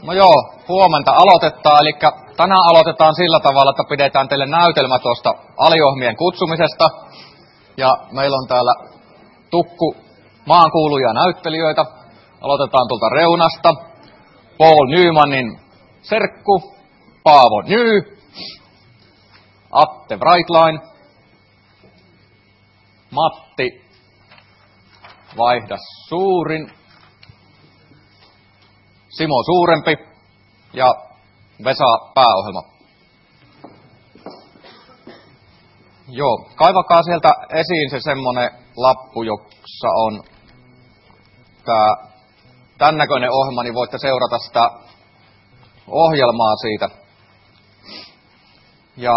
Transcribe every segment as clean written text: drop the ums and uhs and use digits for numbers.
No joo, huomenta aloitetaan. Eli tänään aloitetaan sillä tavalla, että pidetään teille näytelmä tuosta aliohmien kutsumisesta. Ja meillä on täällä tukku maankuuluja näyttelijöitä. Aloitetaan tuolta reunasta. Paul Nymanin serkku, Paavo Ny, Atte Breitlein, Matti Vaihda Suurin, Simo Suurempi ja Vesa Pääohjelma. Joo, kaivakaa sieltä esiin se semmonen lappu, jossa on tän näköinen ohjelma, niin voitte seurata sitä ohjelmaa siitä. Ja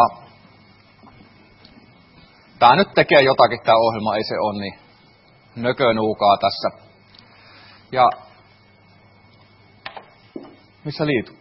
tää nyt tekee jotakin tää ohjelma, ei se on niin nökönuukaa tässä. Ja missä liitu?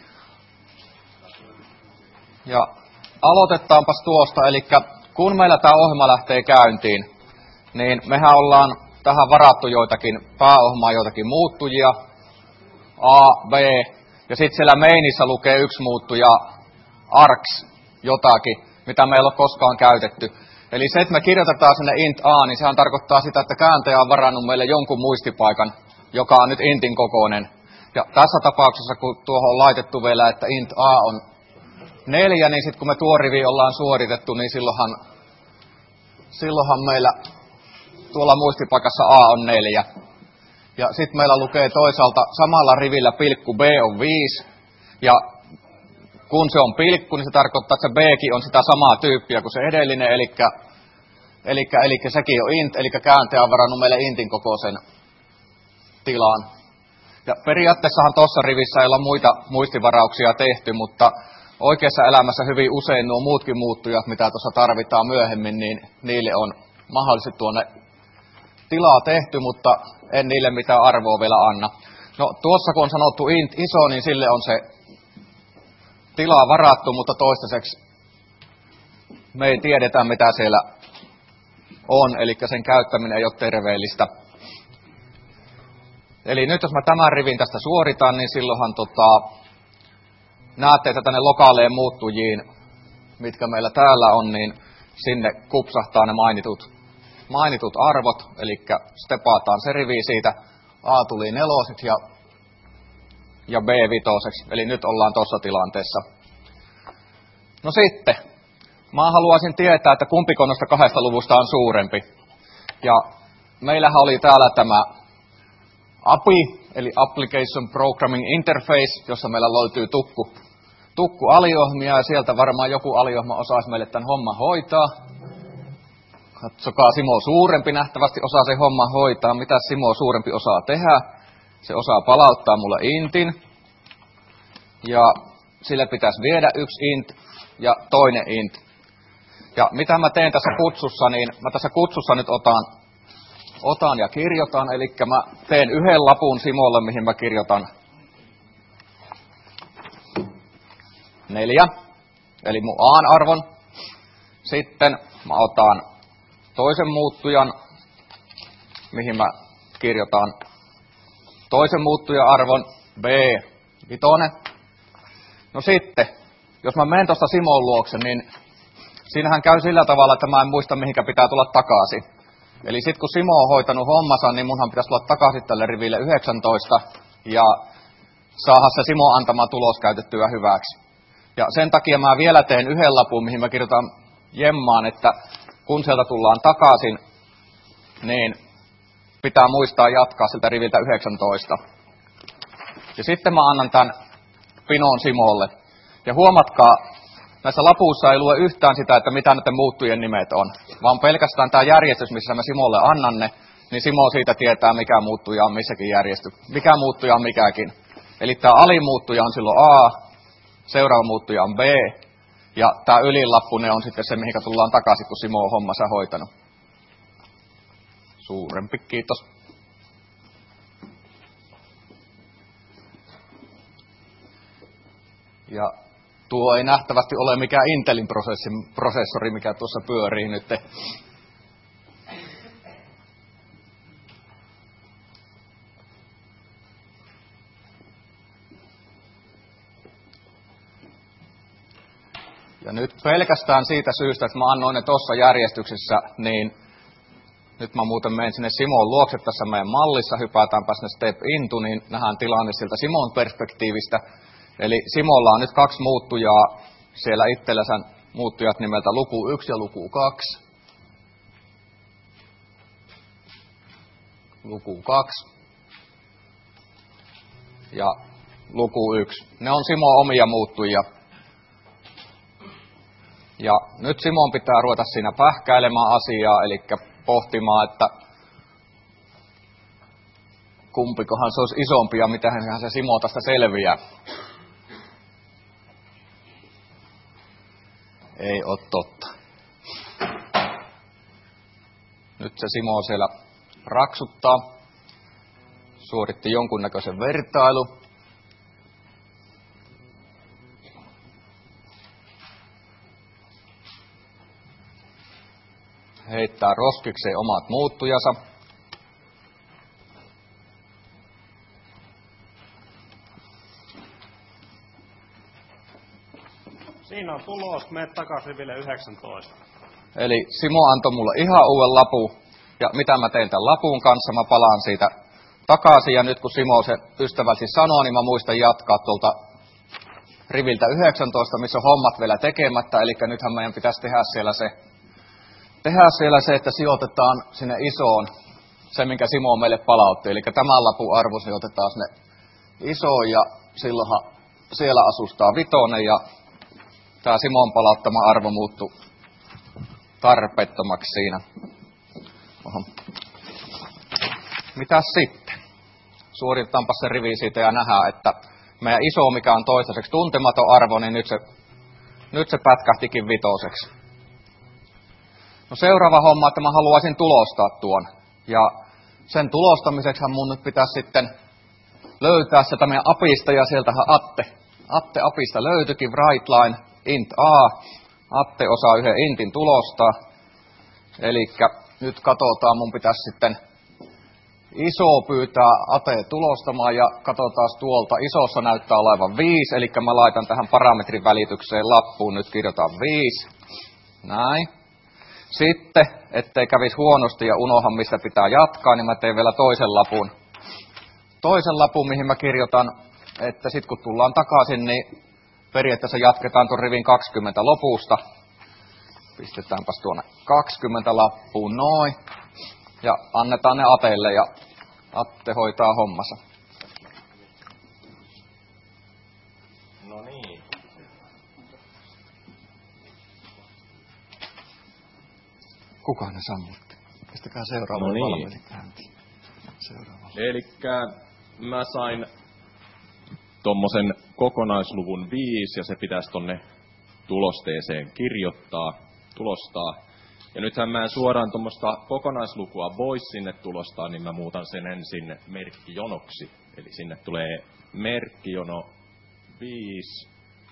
Ja aloitetaanpas tuosta, eli kun meillä tämä ohjelma lähtee käyntiin, niin mehän ollaan tähän varattu joitakin pääohjelmaa, joitakin muuttujia, A, B, ja sitten siellä mainissä lukee yksi muuttuja, ARX, jotakin, mitä meillä ei ole koskaan käytetty. Eli se, että me kirjoitetaan sinne int A, niin sehän tarkoittaa sitä, että kääntäjä on varannut meille jonkun muistipaikan, joka on nyt intin kokoinen. Ja tässä tapauksessa, kun tuohon on laitettu vielä, että int A on 4, niin sitten kun me tuo rivi ollaan suoritettu, niin silloinhan meillä tuolla muistipaikassa A on 4. Ja sitten meillä lukee toisaalta samalla rivillä pilkku B on 5. Ja kun se on pilkku, niin se tarkoittaa, että se Bkin on sitä samaa tyyppiä kuin se edellinen, eli sekin on int, eli kääntäjä on varannut meille intin kokoisen tilan. Ja periaatteessahan tuossa rivissä ei ole muita muistivarauksia tehty, mutta oikeassa elämässä hyvin usein nuo muutkin muuttujat, mitä tuossa tarvitaan myöhemmin, niin niille on mahdollisesti tuonne tilaa tehty, mutta en niille mitään arvoa vielä anna. No tuossa kun on sanottu int iso, niin sille on se tilaa varattu, mutta toistaiseksi me ei tiedetä, mitä siellä on, eli sen käyttäminen ei ole terveellistä. Eli nyt jos mä tämän rivin tästä suoritan, niin silloinhan näette, että tänne lokaaleen muuttujiin, mitkä meillä täällä on, niin sinne kupsahtaa ne mainitut arvot, eli stepataan se rivi siitä, A tuli 4 ja B 5, eli nyt ollaan tuossa tilanteessa. No sitten, mä haluaisin tietää, että kumpiko noista 2 luvusta on suurempi. Ja meillähän oli täällä tämä API, eli Application Programming Interface, jossa meillä löytyy tukku aliohmia, ja sieltä varmaan joku aliohma osaisi meille tämän homman hoitaa. Katsokaa, Simo Suurempi nähtävästi osaa sen homman hoitaa. Mitä Simo Suurempi osaa tehdä? Se osaa palauttaa mulle intin. Ja sille pitäisi viedä yksi int ja toinen int. Ja mitä mä teen tässä kutsussa, niin mä tässä kutsussa nyt otan ja kirjoitan. Eli mä teen yhden lapun Simolle, mihin mä kirjoitan 4, eli mun A-arvon. Sitten mä otan toisen muuttujan, mihin mä kirjoitan toisen muuttuja-arvon B5. No sitten, jos mä menen tuosta Simon luokse, niin siinähän käy sillä tavalla, että mä en muista, mihinkä pitää tulla takaisin. Eli sitten kun Simo on hoitanut hommansa, niin munhan pitäisi tulla takaisin tälle riville 19 ja saada se Simo antama tulos käytettyä hyväksi. Ja sen takia mä vielä teen yhden lapun, mihin mä kirjoitan jemmaan, että kun sieltä tullaan takaisin, niin pitää muistaa jatkaa siltä riviltä 19. Ja sitten mä annan tämän pinon Simolle. Ja huomatkaa, näissä lapuissa ei lue yhtään sitä, että mitä näiden muuttujien nimet on, vaan pelkästään tämä järjestys, missä mä Simolle annan ne, niin Simo siitä tietää, mikä muuttuja on missäkin mikä muuttuja on mikäkin. Eli tämä alimuuttuja on silloin A, seuraava muuttuja on B, ja tämä ylilappu ne on sitten se, mihin tullaan takaisin, kun Simo on hommansa hoitanut. Suurempi, kiitos. Ja tuo ei nähtävästi ole mikään Intelin prosessori, mikä tuossa pyörii nyt. Ja nyt pelkästään siitä syystä, että mä annoin ne tuossa järjestyksessä, niin nyt mä muuten menen sinne Simon luokse tässä meidän mallissa, hypätäänpä sinne step into, niin nähdään tilanne siltä Simon perspektiivistä. Eli Simolla on nyt 2 muuttujaa, siellä itsellänsä muuttujat nimeltä luku 1 ja luku 2. Luku 2 ja luku 1. Ne on Simon omia muuttujia. Ja nyt Simon pitää ruveta siinä pähkäilemään asiaa, eli pohtimaan, että kumpikohan se olisi isompi ja mitähän se Simo tästä selviää. Ei ole totta. Nyt se Simo siellä raksuttaa. Suoritti jonkunnäköisen vertailu. Heittää roskikseen omat muuttujansa. Siinä on tulos, mene takaisin riville 19. Eli Simo antoi mulle ihan uuden lapun. Ja mitä mä teen tämän lapun kanssa, mä palaan siitä takaisin. Ja nyt kun Simo se ystävällisesti sanoo, niin mä muistan jatkaa tuolta riviltä 19, missä on hommat vielä tekemättä. Eli nythän meidän pitäisi tehdä siellä se, että sijoitetaan sinne isoon se, minkä Simo meille palautti. Eli tämän lapun arvo sijoitetaan sinne isoon ja silloinhan siellä asustaa 5 ja tämä Simon palauttama arvo muuttui tarpeettomaksi siinä. Oho. Mitäs sitten? Suoritetaanpa se rivi siitä ja nähdään, että meidän iso, mikä on toistaiseksi tuntematon arvo, niin nyt se pätkähtikin 5. No seuraava homma, että mä haluaisin tulostaa tuon. Ja sen tulostamiseksi mun nyt pitäisi sitten löytää se meidän apista, ja sieltähän Atte apista löytyikin, Brightline, int a. Atte osaa yhden intin tulostaa. Elikkä nyt katsotaan, mun pitäisi sitten iso pyytää Ate tulostamaan, ja katsotaan tuolta, isossa näyttää olevan 5, eli mä laitan tähän parametrin välitykseen lappuun, nyt kirjoitan 5. Näin. Sitten, ettei kävisi huonosti ja unohan mistä pitää jatkaa, niin mä teen vielä toisen lapun, mihin mä kirjoitan, että sit kun tullaan takaisin, niin periaatteessa jatketaan tuon rivin 20 lopusta. Pistetäänpäs tuonne 20 lappuun, noin. Ja annetaan ne Ateelle ja Atte hoitaa hommansa. No niin. Kuka ne sammutti? Pistäkää seuraava valmiiksi käyntiin. Elikkä mä sain tommosen kokonaisluvun 5 ja se pitäisi tonne tulosteeseen tulostaa. Ja nythän mä en suoraan tuommoista kokonaislukua voi sinne tulostaa, niin mä muutan sen ensin merkkijonoksi. Eli sinne tulee merkkijono 5.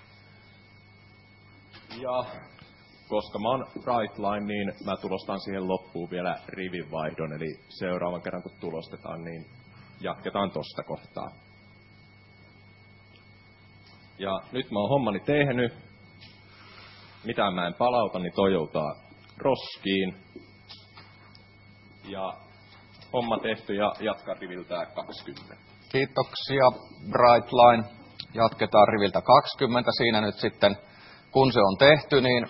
Ja koska mä oon Brightline, niin mä tulostan siihen loppuun vielä rivinvaihdon. Eli seuraavan kerran kun tulostetaan, niin jatketaan tosta kohtaa. Ja nyt mä oon hommani tehnyt. Mitään mä en palauta, niin toi joutaa roskiin. Ja homma tehty ja jatkaa riviltä 20. Kiitoksia Brightline. Jatketaan riviltä 20. Siinä nyt sitten, kun se on tehty, niin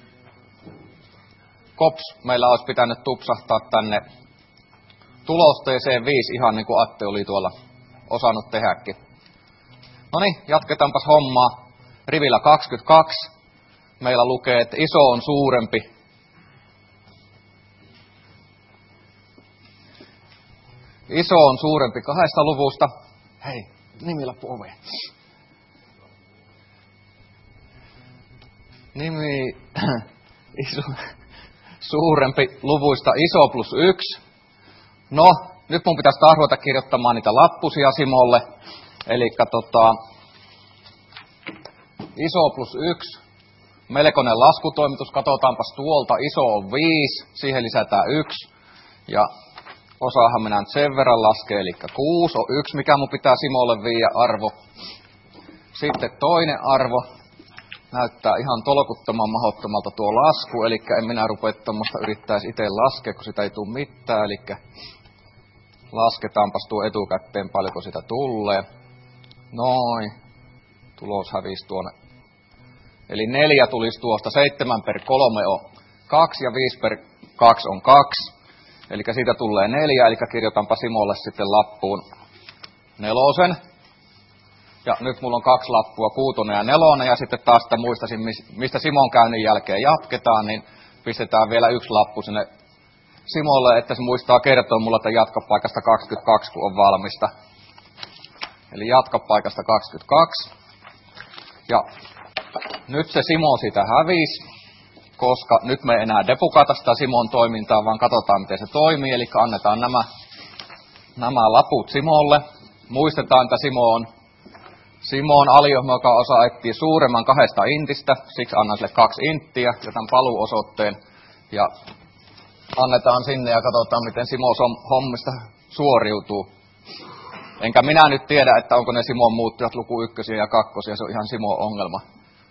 kops, meillä olisi pitänyt tupsahtaa tänne tulosteeseen 5, ihan niin kuin Atte oli tuolla osannut tehdäkin. No niin, jatketaanpas hommaa. Rivillä 22 meillä lukee, että iso on suurempi. Iso on suurempi 2 luvusta. Hei, nimilappu oveen. Suurempi luvuista iso plus 1. No, nyt mun pitäisi taas ruveta kirjoittamaan niitä lappusia Simolle. Elikkä iso plus 1. Melkoinen laskutoimitus. Katsotaanpas tuolta. Iso on 5. Siihen lisätään 1. Ja osaahan minä nyt sen verran laskea. Eli 6 on 1, mikä mun pitää Simolle viiä arvo. Sitten toinen arvo. näyttää ihan tolkuttoman mahdottomalta tuo lasku, eli en minä rupea tuommoista yrittäisi itse laskea, kun sitä ei tule mitään, eli lasketaanpas tuo etukäteen, paljonko sitä tulee. Noin, tulos hävisi tuonne. Eli 4 tulisi tuosta, 7 per 3 on 2 ja 5 per 2 on 2. Eli siitä tulee 4, eli kirjoitanpa Simolle sitten lappuun 4. Ja nyt mulla on 2 lappua, 6 ja 4, ja sitten taas sitä muistaisin, mistä Simon käynnin jälkeen jatketaan, niin pistetään vielä 1 lappu sinne Simolle, että se muistaa kertoa mulle, että jatkopaikasta 22, kun on valmista. Eli jatkopaikasta 22. Ja nyt se Simo siitä hävisi, koska nyt me ei enää depukata sitä Simon toimintaa, vaan katsotaan, miten se toimii. Eli annetaan nämä laput Simolle. Muistetaan, että Simo on aliohjelma, joka osaa etsiä suuremman 2 intistä. Siksi annan sille 2 inttiä ja tämän paluuosoitteen. Ja annetaan sinne ja katsotaan, miten Simo hommista suoriutuu. Enkä minä nyt tiedä, että onko ne Simon muuttujat luku 1 ja 2, se on ihan Simon ongelma.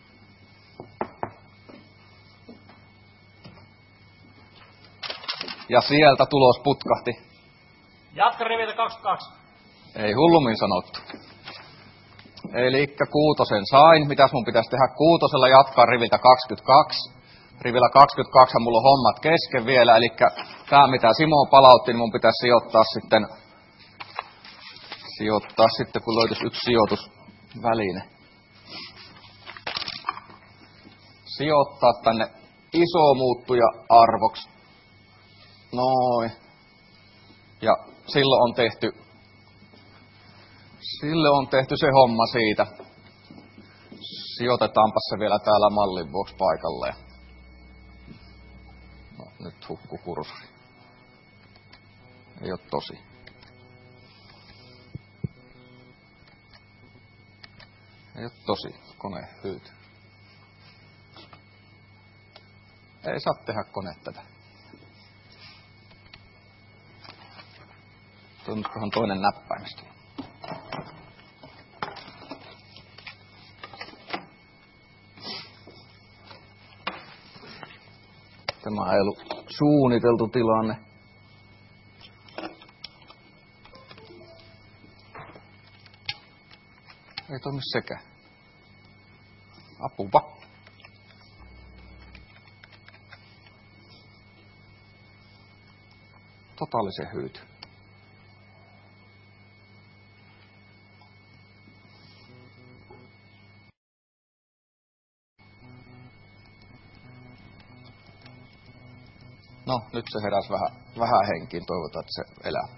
Ja sieltä tulos putkahti. Jatka riviltä 22. Ei hullummin sanottu. Elikkä 6 sain. Mitäs mun pitäisi tehdä 6 jatkaa riviltä 22. Rivillä 22 mulla on hommat kesken vielä. Elikkä tää mitä Simo palautti, niin mun pitäisi sijoittaa sitten, kun löytyisi 1 sijoitusväline. Sijoittaa tänne iso muuttuja arvoksi. Noin. Ja silloin on tehty se homma siitä. Sijoitetaanpa se vielä täällä mallin vuoksi paikalleen. No, nyt hukku kursori. Ei oo tosi. Ei oo tosi. Kone hyyty. Ei saa tehdä kone tätä. Toimiskohan toinen näppäimistö? Tämä ei ollut suunniteltu tilanne. Ei toimi sekään. Apupa. Totaalisen hyyty. No, nyt se heräsi vähän henkiin. Toivotaan, että se elää.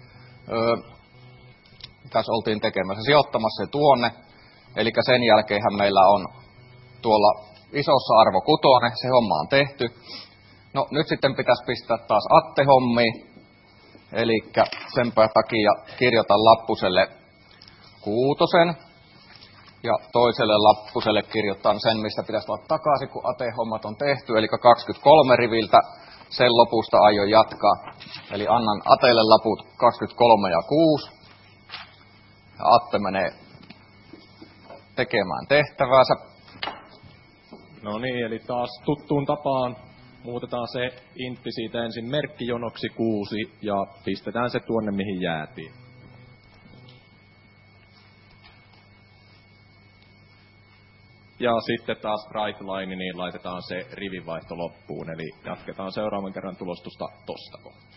Tässä oltiin tekemässä. Sijoittamassa se tuonne. Eli sen jälkeenhän meillä on tuolla isossa arvo 6. Se homma on tehty. No, nyt sitten pitäisi pistää taas Atte-hommiin. Eli senpä takia kirjoitan lappuselle 6. Ja toiselle lappuselle kirjoitan sen, mistä pitäisi olla takaisin, kun Ate-hommat on tehty. Eli 23 riviltä. Sen lopusta aion jatkaa. Eli annan Atelle laput 23 ja 6. Ja Atte menee tekemään tehtäväänsä. No niin, eli taas tuttuun tapaan muutetaan se intti siitä ensin merkkijonoksi 6 ja pistetään se tuonne mihin jäätiin. Ja sitten taas bright line, niin laitetaan se rivinvaihto loppuun, eli jatketaan seuraavan kerran tulostusta tosta kohtaa.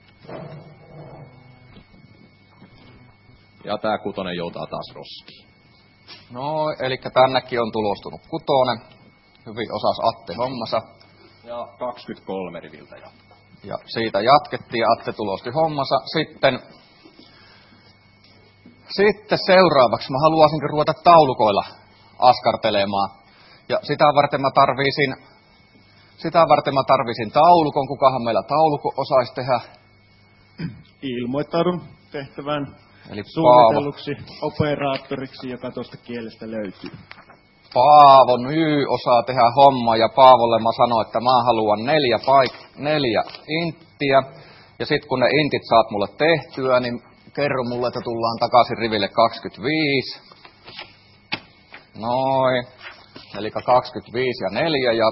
Ja tää 6 joutaa taas roskiin. No, eli tännekin on tulostunut 6. Hyvin osas Atte hommansa. Ja 23 riviltä jatkaa. Ja siitä jatkettiin ja Atte tulosti hommansa. Sitten seuraavaksi mä haluaisinkin ruveta taulukoilla askartelemaan. Ja sitä varten mä tarvisin taulukon. Kukahan meillä taulukon osaisi tehdä? Ilmoittaudun tehtävään Eli suunnitelluksi operaattoriksi, joka tuosta kielestä löytyy. Paavo Nyy osaa tehdä hommaa ja Paavolle mä sanoin, että mä haluan 4 inttiä. Ja sitten kun ne intit saat mulle tehtyä, niin kerro mulle, että tullaan takaisin riville 25. Noin. Eli 25 ja 4 ja...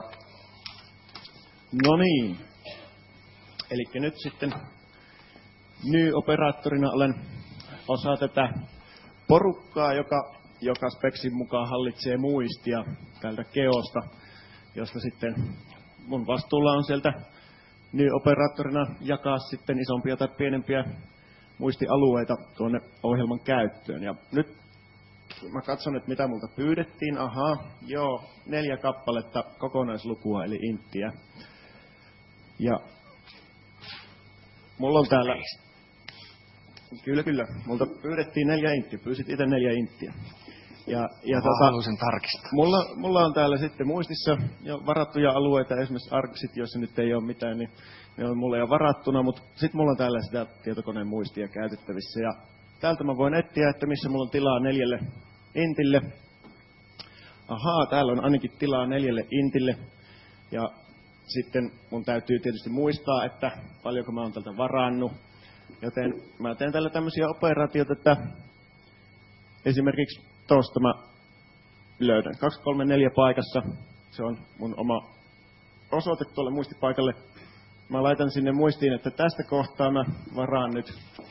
No niin. Eli nyt sitten Ny-operaattorina olen osa tätä porukkaa, joka speksin mukaan hallitsee muistia tältä keosta, josta sitten mun vastuulla on sieltä Ny-operaattorina jakaa sitten isompia tai pienempiä muistialueita tuonne ohjelman käyttöön. Ja nyt mä katson, että mitä multa pyydettiin. 4 kappaletta kokonaislukua eli inttiä. Ja mulla on täällä, kyllä, multa pyydettiin 4 inttiä, pyysit itse 4 inttiä. Haluaisin tarkistaa. Mulla on täällä sitten muistissa jo varattuja alueita, esimerkiksi arksit, joissa nyt ei ole mitään, niin ne on mulle jo varattuna, mutta sitten mulla on täällä sitä tietokoneen muistia käytettävissä. Ja täältä mä voin etsiä, että missä mulla on tilaa 4 intille. Täällä on ainakin tilaa 4 intille. Ja sitten mun täytyy tietysti muistaa, että paljonko mä oon tältä varannut. Joten mä teen tällä tämmöisiä operaatioita, että esimerkiksi tuosta mä löydän 2, 3, 4 paikassa. Se on mun oma osoite tuolle muistipaikalle. Mä laitan sinne muistiin, että tästä kohtaa mä varaan nyt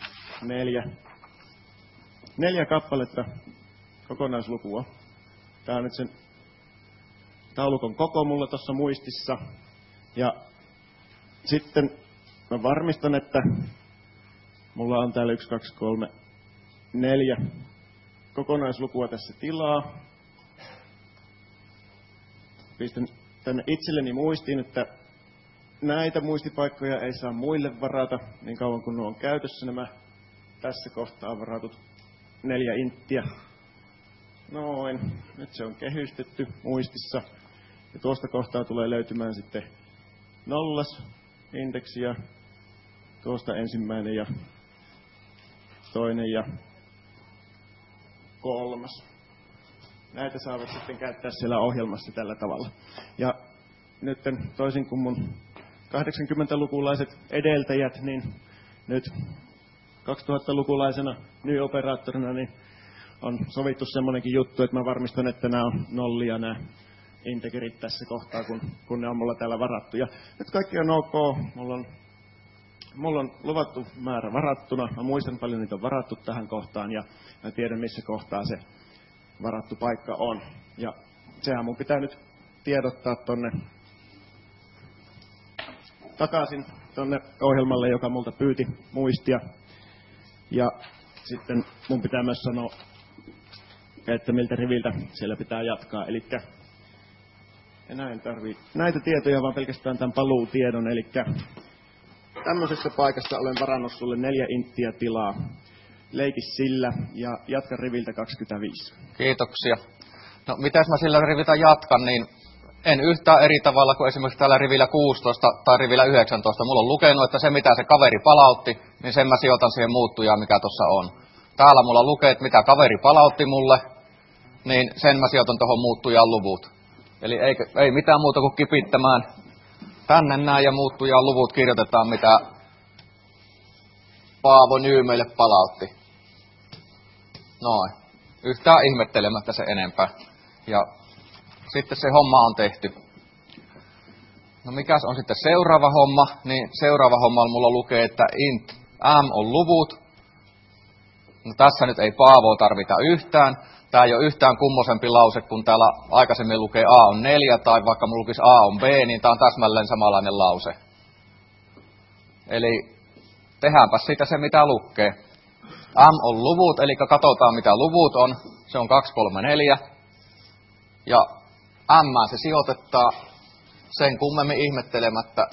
4 kappaletta kokonaislukua. Tää on nyt sen taulukon koko mulla tuossa muistissa. Ja sitten mä varmistan, että mulla on täällä 1, 2, 3, 4 kokonaislukua tässä tilaa. Pistän tänne itselleni muistiin, että näitä muistipaikkoja ei saa muille varata niin kauan kuin ne on käytössä nämä tässä kohtaa varatut 4 inttiä. Noin, nyt se on kehystetty muistissa. Ja tuosta kohtaa tulee löytymään sitten 0 indeksiä. Tuosta 1. ja 2. ja 3. Näitä saavat sitten käyttää siellä ohjelmassa tällä tavalla. Ja nyt toisin kuin mun 80-lukulaiset edeltäjät, niin nyt 2000-lukulaisena Ny-operaattorina niin on sovittu semmoinenkin juttu, että mä varmistan, että nämä on nollia nämä integerit tässä kohtaa, kun ne on mulla täällä varattu. Ja nyt kaikki on ok. Mulla on luvattu määrä varattuna. Mä muistan paljon niitä on varattu tähän kohtaan ja mä tiedän missä kohtaa se varattu paikka on. Ja sehän mun pitää nyt tiedottaa tonne takaisin tonne ohjelmalle, joka multa pyyti muistia. Ja sitten mun pitää myös sanoa, että miltä riviltä siellä pitää jatkaa. Elikkä enää en tarvii näitä tietoja, vaan pelkästään tämän paluutiedon. Elikkä tämmöisessä paikassa olen varannut sulle 4 inttiä tilaa. Leiki sillä ja jatka riviltä 25. Kiitoksia. No mitäs mä sillä riviltä jatkan, niin en yhtään eri tavalla kuin esimerkiksi täällä rivillä 16 tai rivillä 19. Mulla on lukenut, että se mitä se kaveri palautti, niin sen mä sijoitan siihen muuttujaan, mikä tuossa on. Täällä mulla lukee, että mitä kaveri palautti mulle, niin sen mä sijoitan tuohon muuttujaan luvut. Eli ei mitään muuta kuin kipittämään tänne näin ja muuttujaan luvut kirjoitetaan, mitä Paavo Ny meille palautti. Noin. Yhtään ihmettelemättä se enempää. Ja sitten se homma on tehty. No mikäs on sitten seuraava homma? Niin seuraava homma mulla lukee, että int m on luvut. No tässä nyt ei Paavoa tarvita yhtään. Tää ei ole yhtään kummosempi lause, kun täällä aikaisemmin lukee a on 4 tai vaikka mulla lukisi a on b, niin tää on täsmälleen samanlainen lause. Eli tehdäänpä siitä se mitä lukee. M on luvut, eli katsotaan mitä luvut on. Se on 2, 3, 4. Ja M se sijoitetaan sen kummemmin ihmettelemättä.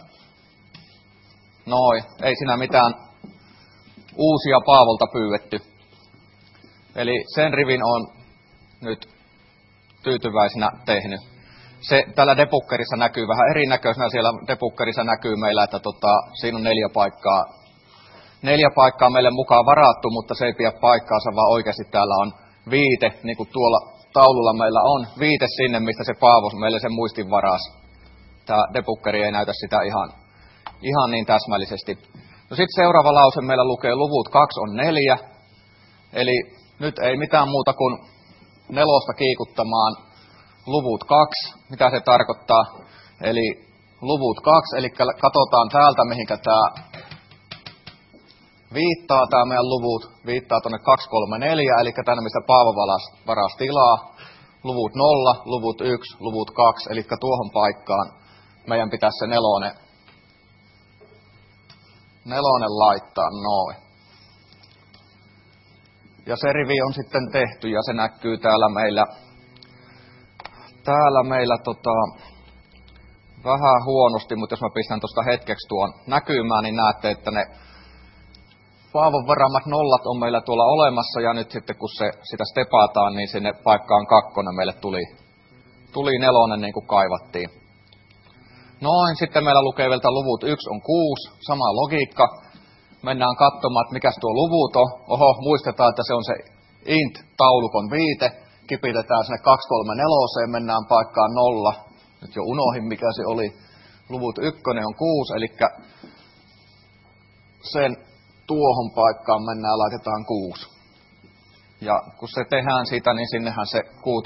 Noin, ei siinä mitään uusia Paavolta pyydetty. Eli sen rivin on nyt tyytyväisenä tehnyt. Se tällä debuggerissa näkyy vähän erinäköisenä. Siellä debuggerissa näkyy meillä, että siinä on 4 paikkaa. 4 paikkaa meille mukaan varattu, mutta se ei pidä paikkaansa, vaan oikeasti täällä on viite, niin kuin tuolla taululla meillä on, viite sinne, mistä se Paavo meille sen muistin varas. Tämä debuggeri ei näytä sitä ihan niin täsmällisesti. No sitten seuraava lause meillä lukee luvut 2 on 4, eli nyt ei mitään muuta kuin 4 kiikuttamaan luvut 2, mitä se tarkoittaa. Eli luvut 2, eli katsotaan täältä, mihinkä tämä viittaa, tämä meidän luvut, viittaa tuonne 2, 3, 4, eli tänne, mistä Paavo varasi tilaa. Luvut 0, luvut 1, luvut 2, eli tuohon paikkaan meidän pitäisi se nelonen laittaa noin. Ja se rivi on sitten tehty ja se näkyy täällä meillä vähän huonosti, mutta jos mä pistän tuosta hetkeksi tuon näkymään, niin näette, että ne Paavon varaamat nollat on meillä tuolla olemassa, ja nyt sitten kun sitä stepataan, niin sinne paikkaan 2 meille tuli 4 niin kuin kaivattiin. Noin, sitten meillä lukee vielä luvut 1 on 6, sama logiikka. Mennään katsomaan, että mikäs tuo luvut on. Oho, muistetaan, että se on se int-taulukon viite. Kipitetään sinne 234, mennään paikkaan 0. Nyt jo unohin, mikä se oli. Luvut 1 on 6, eli sen tuohon paikkaan mennään, laitetaan 6. Ja kun se tehdään siitä, niin sinnehän se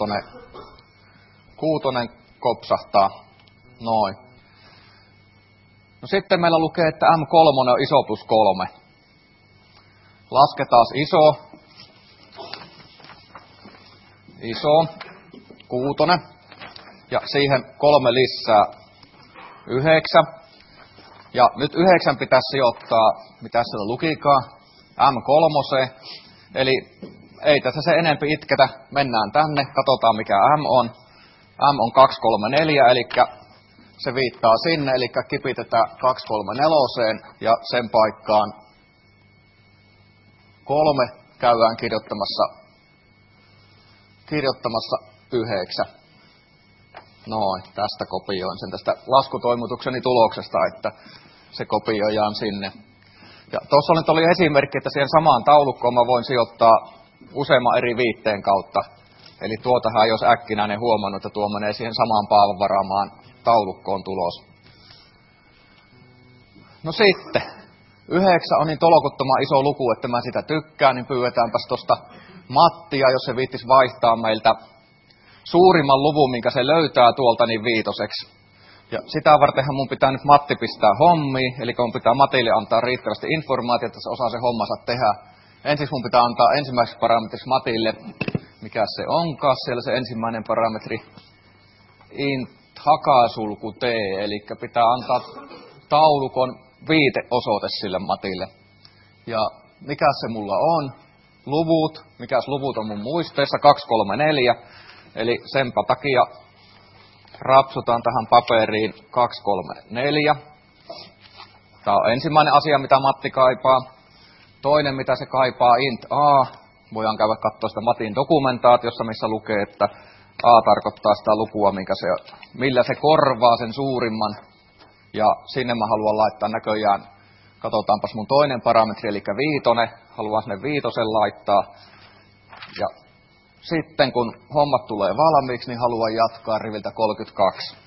kuutonen kopsahtaa. Noin. No sitten meillä lukee, että M3 on iso plus 3. Lasketaan iso, 6, ja siihen 3 lisää 9. Ja nyt 9 pitäisi sijoittaa, mitä siellä lukikaan, M3. Eli ei tässä se enempi itketä, mennään tänne, katsotaan mikä M on. M on 2, 3, 4, eli se viittaa sinne, eli kipitetään 2, 3, 4 ja sen paikkaan 3 käydään kirjoittamassa 9. Noin, tästä kopioin sen tästä laskutoimutukseni tuloksesta, että se kopioidaan sinne. Ja tuossa nyt oli esimerkki, että siihen samaan taulukkoon mä voin sijoittaa useamman eri viitteen kautta. Eli tuotahan jos äkkinäinen huomannut, että tuo menee siihen samaan Paavon varaamaan taulukkoon tulos. No sitten, 9 on niin tolkuttoman iso luku, että mä sitä tykkään, niin pyydetäänpäs tuosta Mattia, jos se viittis vaihtaa meiltä suurimman luvun, minkä se löytää tuolta, niin 5. Ja sitä vartenhan mun pitää nyt Matti pistää hommiin, eli mun pitää Matille antaa riittävästi informaatiota, että se osaa se hommansa tehdä. Ensiksi mun pitää antaa ensimmäiseksi parametriksi Matille, mikä se onkaan, siellä se ensimmäinen parametri, int hakasulku t, eli pitää antaa taulukon viiteosoite sille Matille. Ja mikä se mulla on? Luvut, mikäs luvut on mun muisteissa, 2, 3, 4, eli senpä takia rapsutaan tähän paperiin 2, 3, 4. Tämä on ensimmäinen asia, mitä Matti kaipaa. Toinen, mitä se kaipaa, int a. Voidaan käydä katsoa sitä Matin dokumentaatiossa, missä lukee, että a tarkoittaa sitä lukua, millä se korvaa sen suurimman. Ja sinne mä haluan laittaa näköjään, katsotaanpas mun toinen parametri, eli 5. Haluan sinne 5 laittaa. Ja sitten kun hommat tulee valmiiksi, niin haluan jatkaa riviltä 32.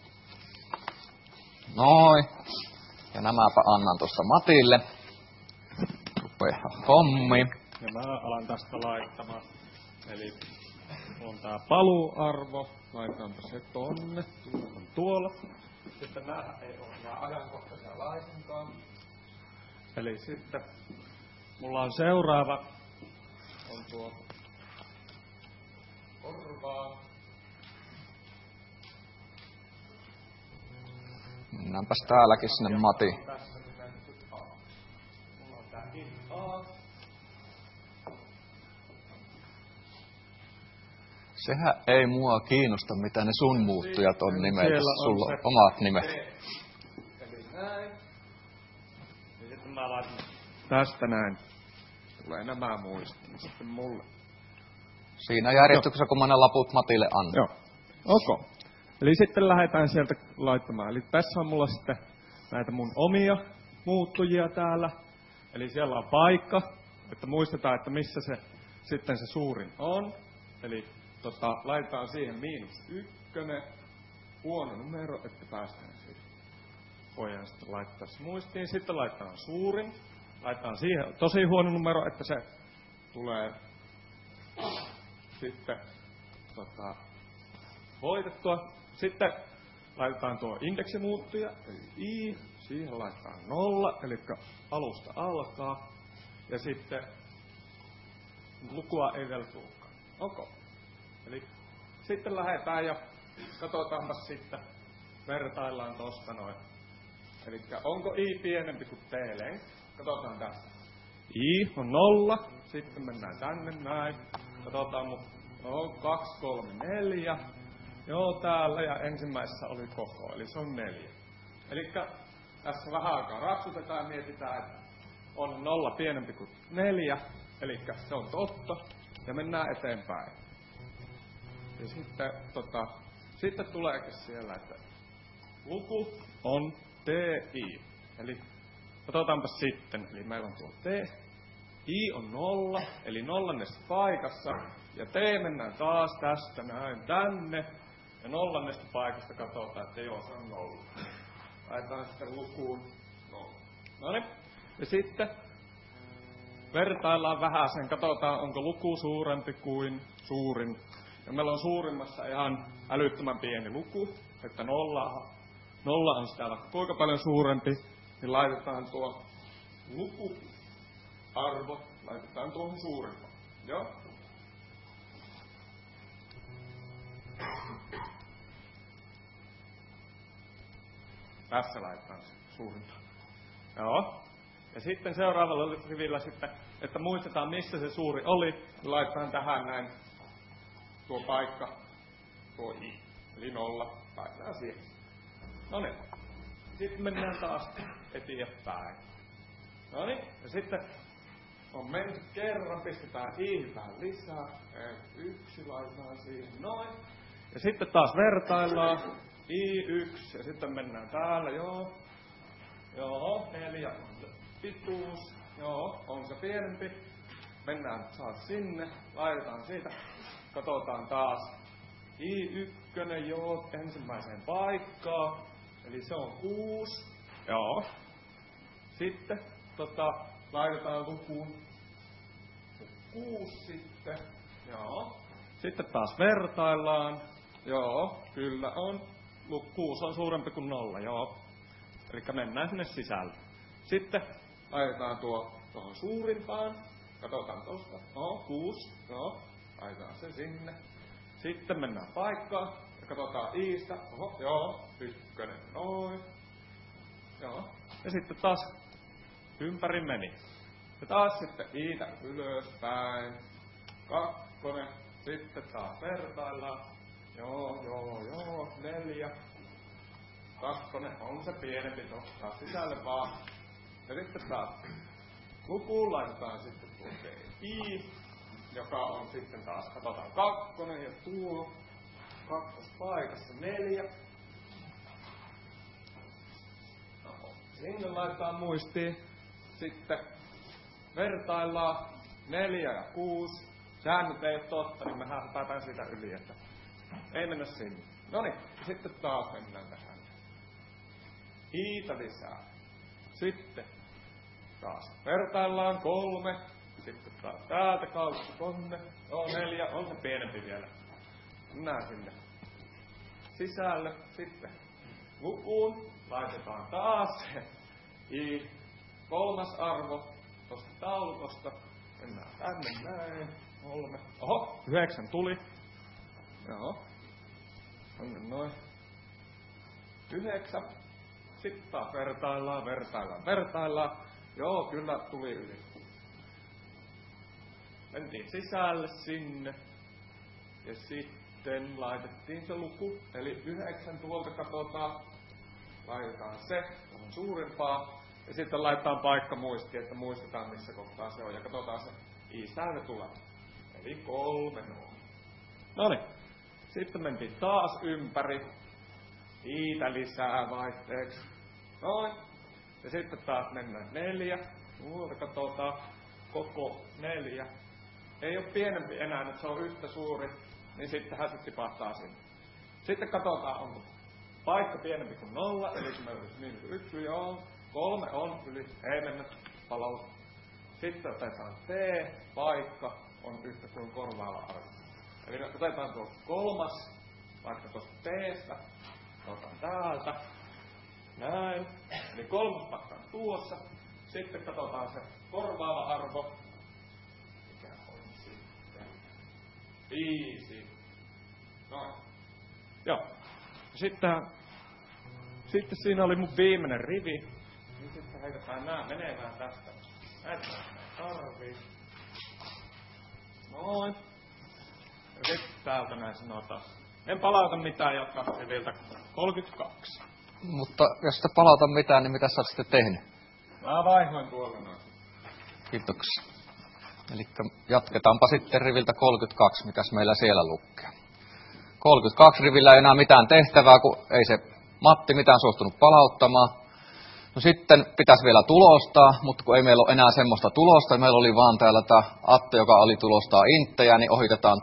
Noin. Ja nämäpä annan tuossa Matille. Rupeaa hommi. Ja mä alan tästä laittamaan. Eli on tää paluarvo. Laitaanpa se tonne. Tuolla. Sitten nää ei ole nää ajankohtaisia laisinkaan. Eli sitten mulla on seuraava. On tuo korvaa. Mennäänpäs täälläkin sinne Matiin. Mulla on tää int a. Sehän ei mua kiinnosta, mitä ne sun muuttujat on nimeltä. Sulla on omat nimet. Eli näin. Ja sitten mä laitan tästä näin. Tulee nämä muistiin sitten mulle. Siinä järjestyksessä, kun mä ne laput Matille annan. Joo. Okay. Eli sitten lähdetään sieltä laittamaan. Eli tässä on mulla sitten näitä mun omia muuttujia täällä. Eli siellä on paikka, että muistetaan, että missä se sitten se suurin on. Eli laitetaan siihen -1, huono numero, että päästään siihen. Voidaan sitten laittaa se muistiin. Sitten laitetaan suurin. Laitetaan siihen tosi huono numero, että se tulee sitten voitettua. Sitten laitetaan tuo indeksimuuttuja, eli I, siihen laitetaan 0, eli alusta alkaa. Ja sitten lukua ei vielä tulekaan. Okay. Eli sitten lähdetään ja katsotaanpas sitten, vertaillaan tosta noin. Eli onko I pienempi kuin T? Katsotaan tästä. I on 0, sitten mennään tänne näin. Katsotaan mun 2, 3, 4. Joo, täällä ja ensimmäisessä oli koko, eli se on 4. Eli tässä vähän aikaa ratsutetaan ja mietitään, että on 0 pienempi kuin 4, eli se on totta, ja mennään eteenpäin. Ja sitten tuleekin siellä, että luku on TI, eli katsotaanpa sitten, eli meillä on tuo T, I on 0, eli 0. paikassa, ja T mennään taas tästä näin tänne, ja 0. paikasta katsotaan, että joo, se on 0. Laitetaan sitten lukuun 0. Noniin. Ja sitten vertaillaan vähän sen, katsotaan onko luku suurempi kuin suurin. Ja meillä on suurimmassa ihan älyttömän pieni luku, että 0 on sitä vaikka kuinka paljon suurempi, niin laitetaan tuo lukuarvo, laitetaan tuohon suurimpaan. Joo? Tässä laitetaan se suurinta. Joo. Ja sitten seuraavalla rivillä sitten, että muistetaan missä se suuri oli, niin laitetaan tähän näin tuo paikka, tuo I, eli 0, laitetaan siihen. Noniin. Sitten mennään taas eteenpäin. Noniin. Ja sitten on menty kerran, pistetään I vähän lisää. 1 laitetaan siihen noin. Ja sitten taas vertaillaan. I1 ja sitten mennään täällä, joo. Joo, 4 on se pituus. Joo, on se pienempi. Mennään taas sinne, laitetaan siitä. Katsotaan taas. I1, joo, ensimmäiseen paikkaan. Eli se on 6. Joo. Sitten laitetaan lukuun 6 sitten. Joo. Sitten taas vertaillaan. Joo, kyllä on. 6 on suurempi kuin 0, joo. Eli mennään sinne sisälle. Sitten laitetaan tuohon suurimpaan. Katsotaan tosta. 6. Joo. Laitetaan se sinne. Sitten mennään paikkaan. Ja katsotaan Iistä. Oho, joo. 1, noin. Joo. Ja sitten taas ympäri meni. Ja taas sitten Iitä ylöspäin. 2. Sitten taas vertaillaan. Joo. 4. 2 on se pienempi tosta sisälle vaan. Ja sitten taas lukuun laitetaan sitten tuo I, joka on sitten taas, katsotaan 2 ja tuo 2 paikassa 4. Sinne laitetaan muistiin. Sitten vertaillaan 4 ja 6. Säännöt ei ole totta, niin mehän päätään siitä yli, että ei mennä sinne. Noniin, sitten taas mennään tähän. Iitä lisää. Sitten taas vertaillaan 3. Sitten taas täältä kautta tonne. 4, on se pienempi vielä. Mennään sinne sisälle. Sitten lukuun laitetaan taas se I. 3. arvo tosta taulukosta. Mennään tänne näin. 3. Oho, 9 tuli. Joo. Noin. 9. Sitten taas vertaillaan. Joo, kyllä tuli yli. Mentiin sisälle sinne. Ja sitten laitettiin se luku. Eli 9 tuolta katsotaan. Laitetaan se tuohon suurimpaan. Ja sitten laitetaan paikka muisti, että muistetaan missä kohtaa se on. Ja katsotaan se I-sääntö tulee. Eli 3 noin. Noniin. Sitten mentiin taas ympäri. Iitä lisää vaihteeksi. Noin. Ja sitten taas mennään 4. Tuolta katsotaan koko 4. Ei ole pienempi enää, että se on yhtä suuri. Niin sittenhän se tipahtaa sinne. Sitten katsotaan, onko paikka pienempi kuin 0. Eli esimerkiksi -1, joo. 3 on yli. Ei mennä palaut. Sitten otetaan T. Paikka on yhtä kuin korvaava arvo. Eli otetaan tuo 3. vaikka tuosta T:stä, otan täältä, näin, eli 3 pakka on tuossa, sitten katsotaan se korvaava arvo, mikä on sitten 5, noin, joo, sitten siinä oli mun viimeinen rivi, niin sitten heitetään nää menemään tästä, näitä tarvii, noin, ja sitten täältä näin sanotaan. En palauta mitään, jotka riviltä 32. Mutta jos et palauta mitään, niin mitä sä oot sitten tehnyt? Mä vaihoin tuolla noin. Kiitoksia. Eli jatketaanpa sitten riviltä 32, mitäs meillä siellä lukee. 32 rivillä ei enää mitään tehtävää, kun ei se Matti mitään suostunut palauttamaan. No sitten pitäisi vielä tulostaa, mutta kun ei meillä ole enää semmoista tulosta, meillä oli vaan täällä tämä Atte, joka oli tulostaa inttejä, niin ohitetaan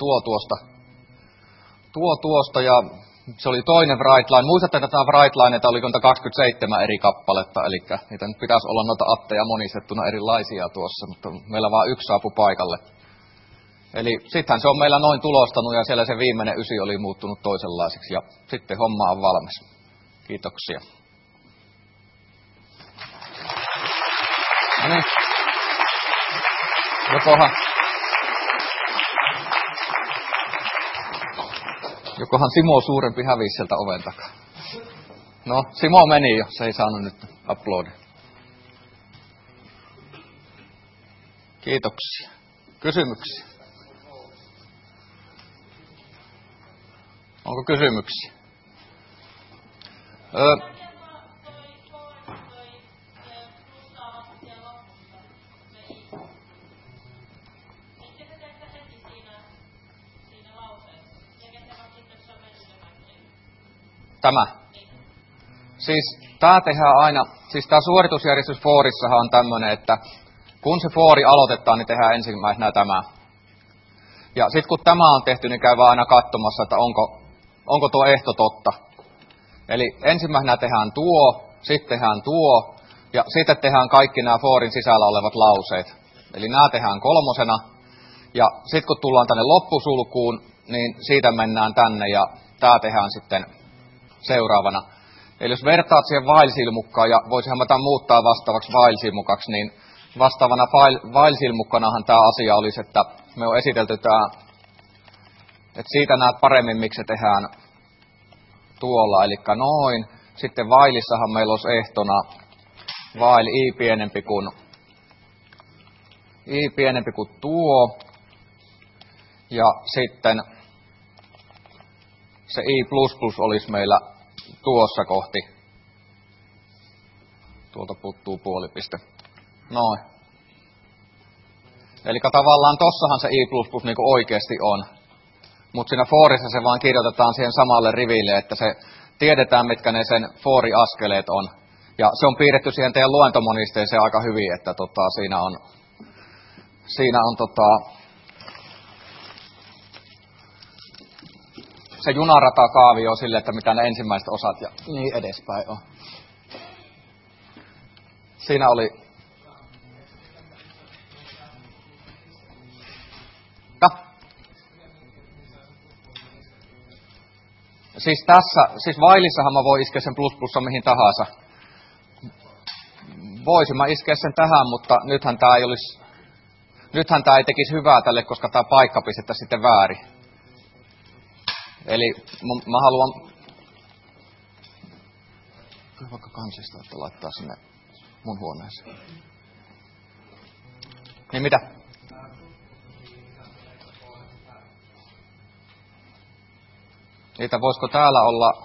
tuosta ja se oli toinen Brightline. Muistatte, että tämä Brightline, oli 27 eri kappaletta, eli niitä nyt pitäisi olla noita Atteja monistettuna erilaisia tuossa, mutta meillä vaan yksi saapui paikalle. Eli sittenhän se on meillä noin tulostanut ja siellä se viimeinen 9 oli muuttunut toisenlaiseksi ja sitten homma on valmis. Kiitoksia. No niin. Jokohan Simo suurempi hävisi sieltä oven takaa. No, Simo meni jo, se ei saanut nyt uploadia. Kiitoksia. Kysymyksiä? Onko kysymyksiä? Tämä. Siis tää tehdään aina, siis tää suoritusjärjestys Foorissahan on tämmönen, että kun se Foori aloitetaan, niin tehdään ensimmäisenä tämä. Ja sitten kun tämä on tehty, niin käy vaan aina katsomassa, että onko tuo ehto totta. Eli ensimmäisenä tehdään tuo, sitten tehdään tuo, ja sitten tehdään kaikki nämä Foorin sisällä olevat lauseet. Eli nämä tehdään 3. ja sitten kun tullaan tänne loppusulkuun, niin siitä mennään tänne, ja tämä tehdään sitten seuraavana. Eli jos vertaat siihen while-silmukkaan, ja voisihan mä tämän muuttaa vastaavaksi while-silmukaksi, niin vastaavana while-silmukkanahan tämä asia olisi, että me on esitelty tämä, että siitä näet paremmin, miksi se tehdään tuolla, eli noin. Sitten whileissahan meillä olisi ehtona while i pienempi kuin tuo, ja sitten se i++ olisi meillä tuossa kohti. Tuolta puuttuu puolipiste. Noin. Eli tavallaan tossahan se i++ niinku oikeasti on. Mutta siinä Foorissa se vaan kirjoitetaan siihen samalle riville, että se tiedetään, mitkä ne sen Foori-askeleet on. Ja se on piirretty siihen teidän luentomonisteeseen aika hyvin, että siinä on se junarata-kaavio sille, että mitä ne ensimmäiset osat ja niin edespäin on. Siinä oli... Siis whileissahan mä voin iskeä sen plusplussa mihin tahansa. Voisin mä iskeä sen tähän, mutta nythän tää ei tekisi hyvää tälle, koska tää paikka pistetään sitten väärin. Eli mä haluan vaikka kansista, että laittaa sinne mun huoneeseen. Niin mitä? Niitä voisiko täällä olla...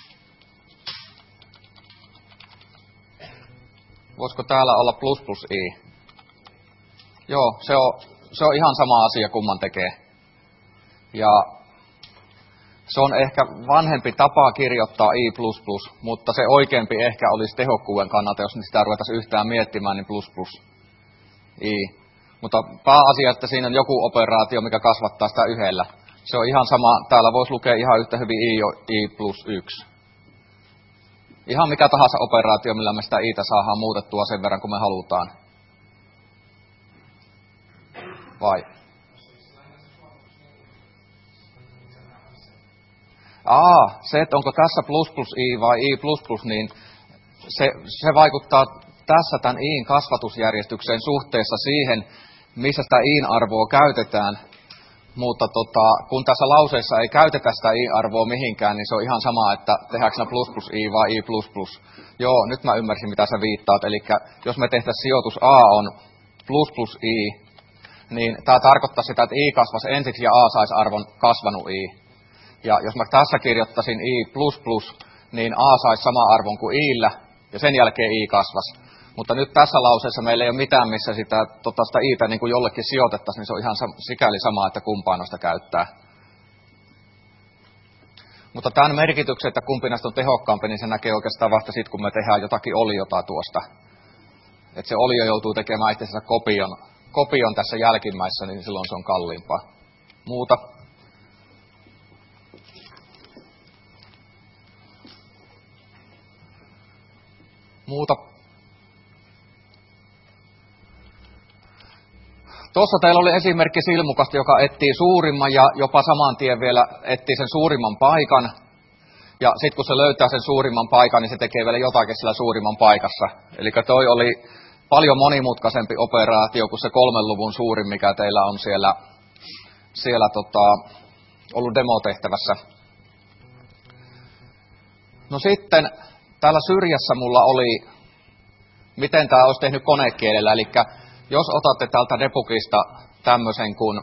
Voisiko täällä olla ++i? Joo, se on ihan sama asia, kumman tekee. Ja se on ehkä vanhempi tapa kirjoittaa i++, mutta se oikeampi ehkä olisi tehokkuuden kannalta, jos sitä ruvettaisiin yhtään miettimään, niin ++i. Mutta pääasia, että siinä on joku operaatio, mikä kasvattaa sitä yhdellä. Se on ihan sama, täällä voisi lukea ihan yhtä hyvin i+1. Ihan mikä tahansa operaatio, millä me sitä i'tä saadaan muutettua sen verran, kun me halutaan. Vai? Se, että onko tässä ++i vai i++, niin se vaikuttaa tässä tämän iin kasvatusjärjestykseen suhteessa siihen, missä sitä iin arvoa käytetään. Mutta kun tässä lauseessa ei käytetä sitä i-arvoa mihinkään, niin se on ihan sama, että tehdäänkö siinä ++i vai i++. Joo, nyt mä ymmärsin, mitä sä viittaat. Eli jos me tehtäisiin sijoitus A on ++i, niin tämä tarkoittaa sitä, että i kasvaisi ensiksi ja a saisi arvon kasvanut i. Ja jos mä tässä kirjoittaisin i++, niin a saisi sama arvon kuin i'llä, ja sen jälkeen i kasvasi. Mutta nyt tässä lauseessa meillä ei ole mitään, missä sitä i'tä niin kuin jollekin sijoitettaisiin, niin se on ihan sikäli sama, että kumpaan noista käyttää. Mutta tämän merkityksen, että kumpi näistä on tehokkaampi, niin se näkee oikeastaan vasta sitten, kun me tehdään jotakin oliota tuosta. Että se olio joutuu tekemään itsensä kopion tässä jälkimmäisessä, niin silloin se on kalliimpaa. Muuta. Tuossa teillä oli esimerkki silmukasta, joka etsii suurimman ja jopa saman tien vielä etsii sen suurimman paikan. Ja sitten kun se löytää sen suurimman paikan, niin se tekee vielä jotakin sillä suurimman paikassa. Eli toi oli paljon monimutkaisempi operaatio kuin se 3 luvun suurin, mikä teillä on siellä ollut demotehtävässä. No sitten täällä syrjässä mulla oli, miten tämä olisi tehnyt konekielellä, eli jos otatte täältä debugista tämmöisen kuin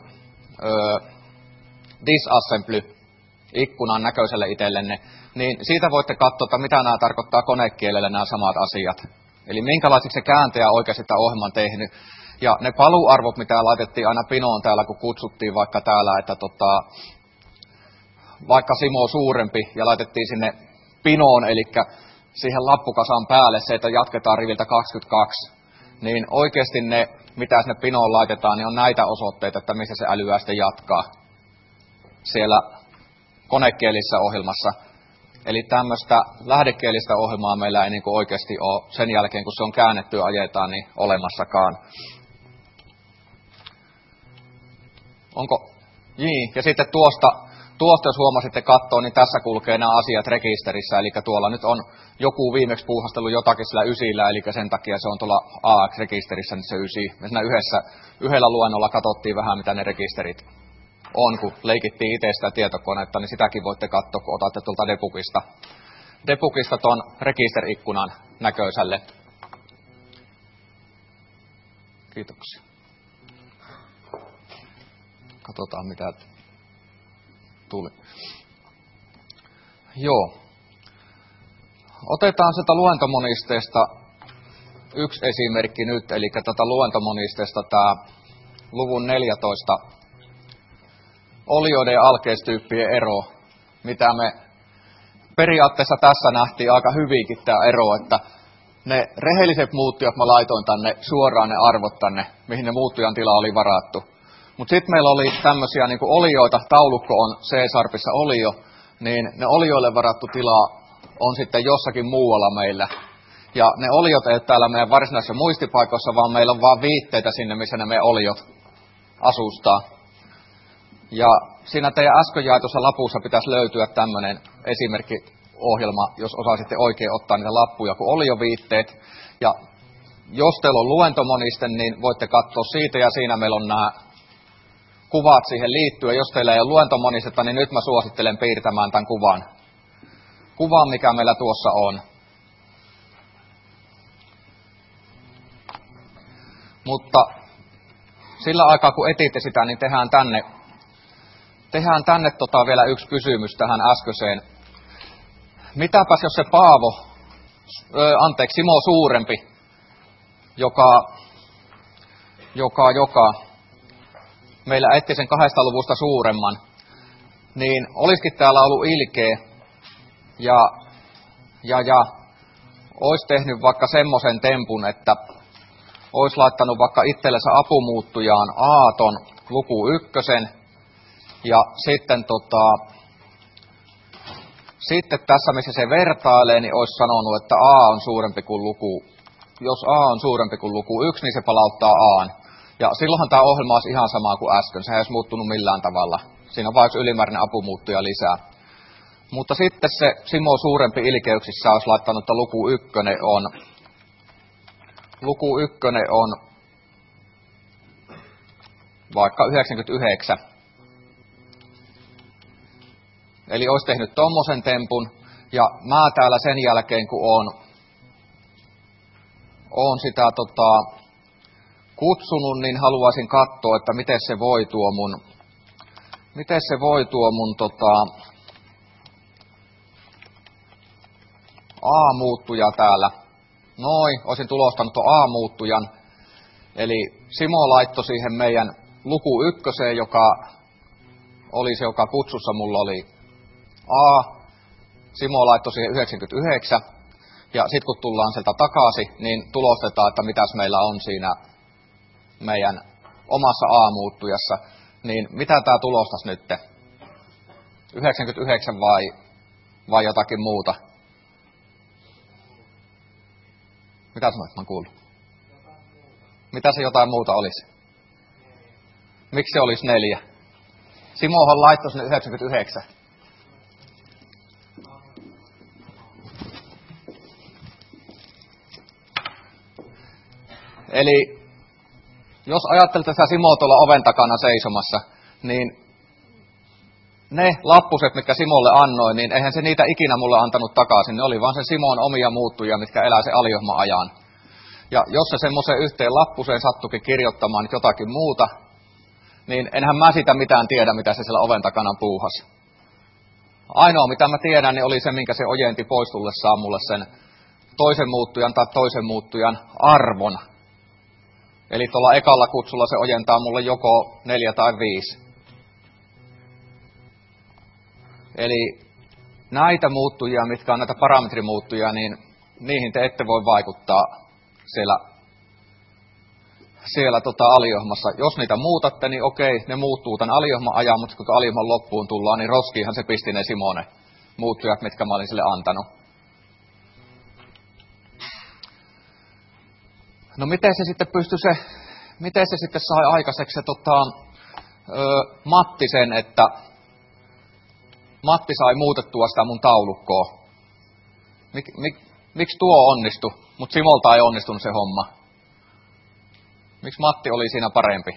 disassembly-ikkunan näköiselle itsellenne, niin siitä voitte katsoa, mitä nämä tarkoittaa konekielellä nämä samat asiat. Eli minkälaisiksi se kääntäjä oikeasti tämä ohjelman tehnyt. Ja ne paluarvot, mitä laitettiin aina pinoon täällä, kun kutsuttiin vaikka täällä, että vaikka Simo suurempi, ja laitettiin sinne pinoon, eli siihen lappukasaan päälle se, että jatketaan riviltä 22, niin oikeasti ne, mitä sinne pinoon laitetaan, niin on näitä osoitteita, että missä se älyää sitten jatkaa siellä konekielisessä ohjelmassa. Eli tämmöistä lähdekielistä ohjelmaa meillä ei niin kuin oikeasti ole sen jälkeen, kun se on käännetty ja ajetaan, niin olemassakaan. Onko? Ja sitten tuosta jos huomasitte katsoa, niin tässä kulkee nämä asiat rekisterissä. Eli tuolla nyt on joku viimeksi puuhastellut jotakin sillä 9, eli sen takia se on tuolla AX-rekisterissä nyt se 9. Me siinä yhdellä luennolla katsottiin vähän, mitä ne rekisterit on, kun leikittiin itse sitä tietokonetta, niin sitäkin voitte katsoa, kun otatte tuolta debugista tuon rekisterikkunan näköiselle. Kiitoksia. Katsotaan, mitä tuli. Joo. Otetaan sieltä luentomonisteesta yksi esimerkki nyt, eli tätä luentomonisteesta tämä luvun 14 olioiden ja alkeistyyppien ero, mitä me periaatteessa tässä nähtiin aika hyvinkin tämä ero, että ne rehelliset muuttujat mä laitoin tänne suoraan ne arvot tänne, mihin ne muuttujan tila oli varattu. Mutta sitten meillä oli tämmöisiä niin kuin olioita, taulukko on C-sharpissa olio, niin ne olioille varattu tila on sitten jossakin muualla meillä. Ja ne oliot ei ole täällä meidän varsinaisissa muistipaikoissa, vaan meillä on vaan viitteitä sinne, missä ne meidän oliot asustaa. Ja siinä teidän äsken jaetussa lapussa pitäisi löytyä tämmöinen esimerkkiohjelma, jos osaisitte oikein ottaa niitä lappuja kuin olioviitteet. Ja jos teillä on luentomoniste, niin voitte katsoa siitä, ja siinä meillä on nämä kuvat siihen liittyen. Jos teillä ei ole luentomonistetta, niin nyt mä suosittelen piirtämään tämän kuvan, mikä meillä tuossa on. Mutta sillä aikaa, kun etitte sitä, niin tehdään tänne vielä yksi kysymys tähän äskeiseen. Mitäpäs jos se Simo suurempi, joka meillä etsi sen 2 luvusta suuremman, niin olisikin täällä ollut ilkeä ja olisi tehnyt vaikka semmoisen tempun, että olisi laittanut vaikka itsellensä apumuuttujaan aaton luku 1, ja sitten tässä, missä se vertailee, niin olisi sanonut, että A on suurempi kuin luku. Jos A on suurempi kuin luku 1, niin se palauttaa A:n. Ja silloinhan tämä ohjelma olisi ihan sama kuin äsken. Sehän ei olisi muuttunut millään tavalla. Siinä on vain yksi ylimääräinen apumuuttuja lisää. Mutta sitten se Simo suurempi ilkeyksissä olisi laittanut, että luku ykkönen on vaikka 99. Eli olisi tehnyt tommosen tempun, ja mä täällä sen jälkeen, kun oon sitä kutsunut, niin haluaisin katsoa, että miten se voi tuo mun A-muuttuja täällä. Noin, olisin tulostanut tuon A-muuttujan. Eli Simo laittoi siihen meidän luku ykköseen, joka oli se, joka kutsussa mulla oli A. Simo laittoi siihen 99. Ja sitten kun tullaan sieltä takaisin, niin tulostetaan, että mitäs meillä on siinä meidän omassa A-muuttujassa. Niin mitä tää tulostas nyt? 99 vai jotakin muuta? Mitä sanoit, mä kuullut? Mitä se jotain muuta olisi? Miksi se olisi 4? Simohan laittoi sinne 99. Eli jos ajattelet sitä Simoa tuolla oven takana seisomassa, niin ne lappuset, mitkä Simolle annoin, niin eihän se niitä ikinä mulle antanut takaisin. Ne oli vaan sen Simon omia muuttuja, mitkä elää se aliohma-ajan. Ja jos se semmoiseen yhteen lappuseen sattukin kirjoittamaan jotakin muuta, niin enhän mä sitä mitään tiedä, mitä se siellä oven takana puuhasi. Ainoa, mitä mä tiedän, niin oli se, minkä se ojenti pois tullessaan mulle sen toisen muuttujan arvon. Eli tuolla ekalla kutsulla se ojentaa mulle joko 4 tai 5. Eli näitä muuttujia, mitkä on näitä parametrimuuttujia, niin niihin te ette voi vaikuttaa siellä aliohmassa. Jos niitä muutatte, niin okei, ne muuttuu tämän aliohman ajan, mutta kun aliohman loppuun tullaan, niin roskiinhan se pisti ne Simone muuttujat, mitkä mä olin sille antanut. No miten se sitten sai aikaiseksi se Matti sen, että Matti sai muutettua sitä mun taulukkoa. Miksi tuo onnistui, mutta Simolta ei onnistunut se homma? Miksi Matti oli siinä parempi?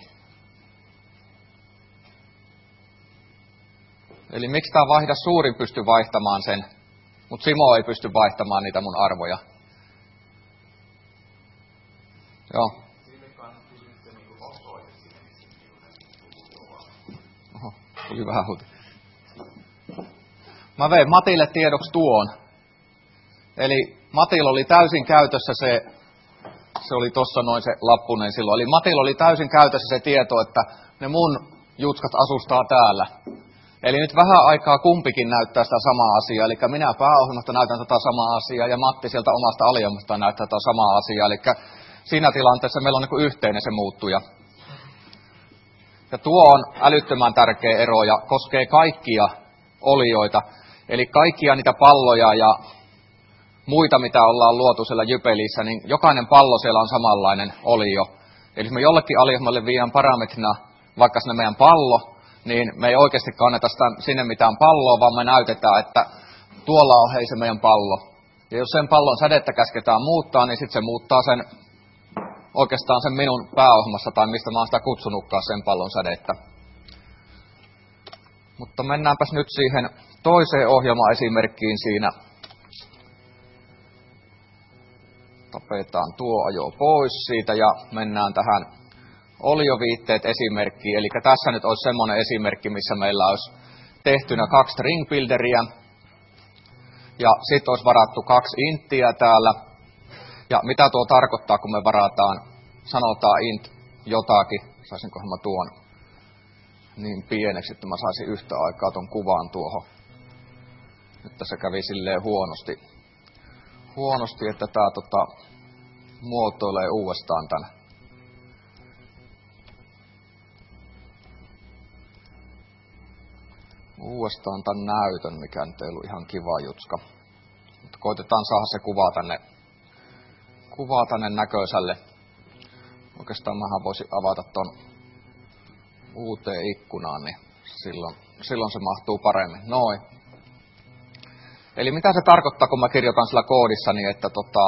Eli miksi tämä vaihda suurin pystyi vaihtamaan sen, mutta Simo ei pysty vaihtamaan niitä mun arvoja? Joo. Oho, tuli vähän huuti. Mä vein Matille tiedoksi tuon. Eli Matilla oli täysin käytössä se oli tossa noin se lappunen silloin. Eli Matilla oli täysin käytössä se tieto, että ne mun jutskat asustaa täällä. Eli nyt vähän aikaa kumpikin näyttää sitä samaa asiaa. Eli minä pääohjelmasta näytän tätä samaa asiaa ja Matti sieltä omasta aliohjelmasta näyttää tätä samaa asiaa. Eli siinä tilanteessa meillä on niin kuin yhteinen se muuttuja. Ja tuo on älyttömän tärkeä ero ja koskee kaikkia olioita. Eli kaikkia niitä palloja ja muita, mitä ollaan luotu siellä Jypelissä, niin jokainen pallo siellä on samanlainen olio. Eli jos me jollekin aliohjelmalle viedään parametrina vaikka sinne meidän pallo, niin me ei oikeasti kanneta sinne mitään palloa, vaan me näytetään, että tuolla on hei se meidän pallo. Ja jos sen pallon sädettä käsketään muuttaa, niin sitten se muuttaa oikeastaan sen minun pääohjelmassa, tai mistä mä oon sitä kutsunutkaan sen pallon sädettä. Mutta mennäänpäs nyt siihen toiseen ohjelmaesimerkkiin siinä. Tapetaan tuo ajo pois siitä ja mennään tähän olioviitteet esimerkkiin. Eli tässä nyt olisi semmoinen esimerkki, missä meillä olisi tehtynä 2 string builderia. Ja sitten olisi varattu 2 inttiä täällä. Ja mitä tuo tarkoittaa, kun me sanotaan int jotakin. Saisinkohan mä tuon niin pieneksi, että mä saisin yhtä aikaa tuon kuvan tuohon. Nyt tässä kävi silleen huonosti, että tää muotoilee uudestaan tän. Uudestaan tän näytön, mikä nyt ei ollut ihan kiva jutska. Mutta koitetaan saada se kuva tänne näköiselle. Oikeastaan mähän voisin avata ton uuteen ikkunaan, niin silloin se mahtuu paremmin. Noin. Eli mitä se tarkoittaa, kun mä kirjoitan sillä koodissani, että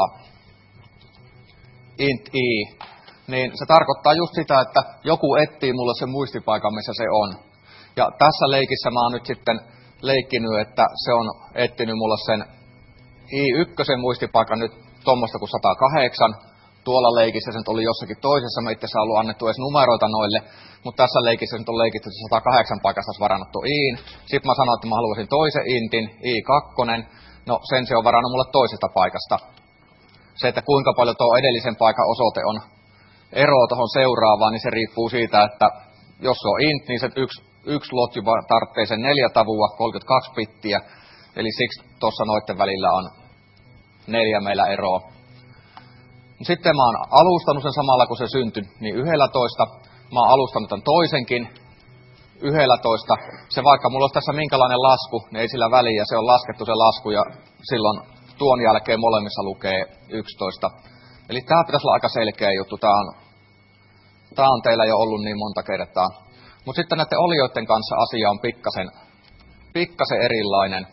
int i, niin se tarkoittaa just sitä, että joku etsii mulle sen muistipaikan, missä se on. Ja tässä leikissä mä oon nyt sitten leikkinyt, että se on etsinyt mulle sen i1 muistipaikan nyt tuommoista kuin 108. Tuolla leikissä se nyt oli jossakin toisessa, mä itse asiassa ollut annettu edes numeroita noille, mutta tässä leikissä nyt on leikitty 108 paikasta varannuttu iin. Sitten mä sanoin, että mä haluaisin toisen intin, i2, no sen se on varannut mulle toisesta paikasta. Se, että kuinka paljon tuo edellisen paikan osoite on eroa tuohon seuraavaan, niin se riippuu siitä, että jos se on int, niin se yksi lotju tarvitsee sen 4 tavua, 32 bittiä, eli siksi tuossa noiden välillä on 4 meillä eroa. Sitten mä oon alustanut sen samalla, kun se syntyi, niin 11. Mä oon alustanut tämän toisenkin 11. Se vaikka mulla olisi tässä minkälainen lasku, niin ei sillä väliä. Se on laskettu se lasku ja silloin tuon jälkeen molemmissa lukee 11. Eli tää pitäisi olla aika selkeä juttu. Tää on teillä jo ollut niin monta kertaa. Mutta sitten näiden olioiden kanssa asia on pikkasen erilainen.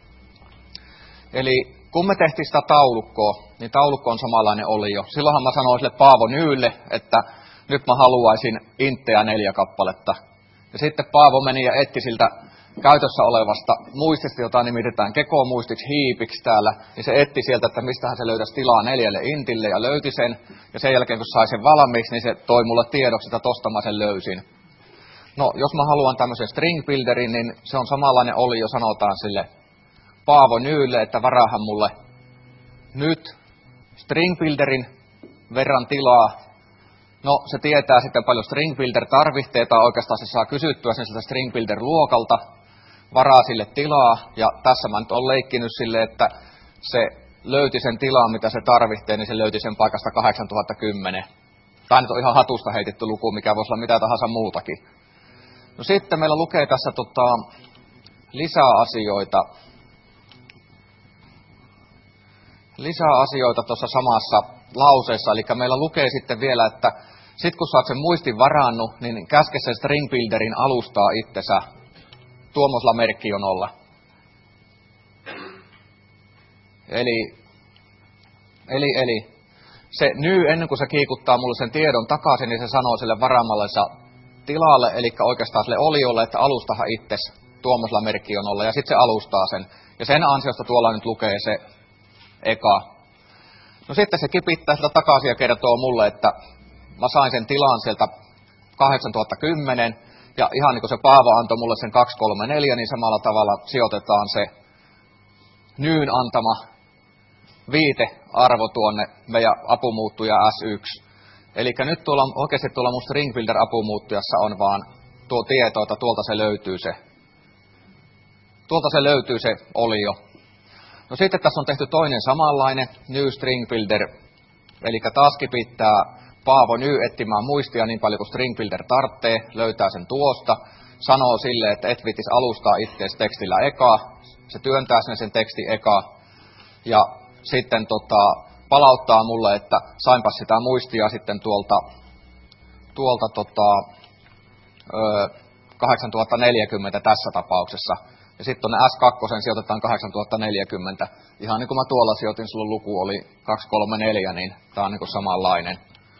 Eli kun me tehtiin sitä taulukkoa, niin taulukko on samanlainen olio. Silloinhan mä sanoin sille Paavo Nyylle, että nyt mä haluaisin inttejä 4 kappaletta. Ja sitten Paavo meni ja etsi siltä käytössä olevasta muistista, jota nimitetään kekomuistiksi, hiipiksi täällä, niin se etsi sieltä, että mistähän se löytäisi tilaa 4 intille ja löyti sen. Ja sen jälkeen kun sai sen valmiiksi, niin se toi mulle tiedoksi, että tosta mä sen löysin. No, jos mä haluan tämmöisen string builderin, niin se on samanlainen olio, sanotaan sille Paavo Nyylle, että varaahan mulle nyt string builderin verran tilaa. No, se tietää sitten paljon string builder tarvitteita, oikeastaan se saa kysyttyä sen sieltä string builder luokalta, varaa sille tilaa, ja tässä mä nyt olen leikkinyt sille, että se löyti sen tilaa, mitä se tarvitsee, niin se löyti sen paikasta 8010. Tämä nyt on ihan hatusta heitetty luku, mikä voisi olla mitä tahansa muutakin. No sitten meillä lukee tässä lisää asioita tuossa samassa lauseessa, eli meillä lukee sitten vielä, että sit kun sä oot sen muistin varannut, niin käske sen string builderin alustaa itsensä. Tuommoisella merkki on olla. Eli se ennen kuin se kiikuttaa mulle sen tiedon takaisin, niin se sanoo sille varaamallensa tilalle, eli oikeastaan sille oliolle, että alustahan itses. Tuommoisella merkki on olla, ja sitten se alustaa sen. Ja sen ansiosta tuolla nyt lukee se eka. No sitten se kipittää sitä takaisin ja kertoo mulle, että mä sain sen tilan sieltä 8010, ja ihan niin kuin se Paavo antoi mulle sen 234, niin samalla tavalla sijoitetaan se Nyyn antama viitearvo tuonne meidän apumuuttuja S1. Eli nyt oikeasti tuolla mun string builder apumuuttujassa on vaan tuo tieto, että tuolta se löytyy se olio. No sitten tässä on tehty toinen samanlainen new string builder, eli taas kipittää Paavo Ny etsimään muistia niin paljon kuin string builder tarvitsee, löytää sen tuosta, sanoo sille, että et viitis alustaa itseäsi tekstillä eka, se työntää sinne sen teksti eka, ja sitten palauttaa mulle, että sainpas sitä muistia sitten tuolta 8040 tässä tapauksessa. Ja sitten tuonne S2 sijoitetaan 8040. Ihan niin kuin mä tuolla sijoitin, sulla luku oli 234, niin tää on niin kuin samanlainen.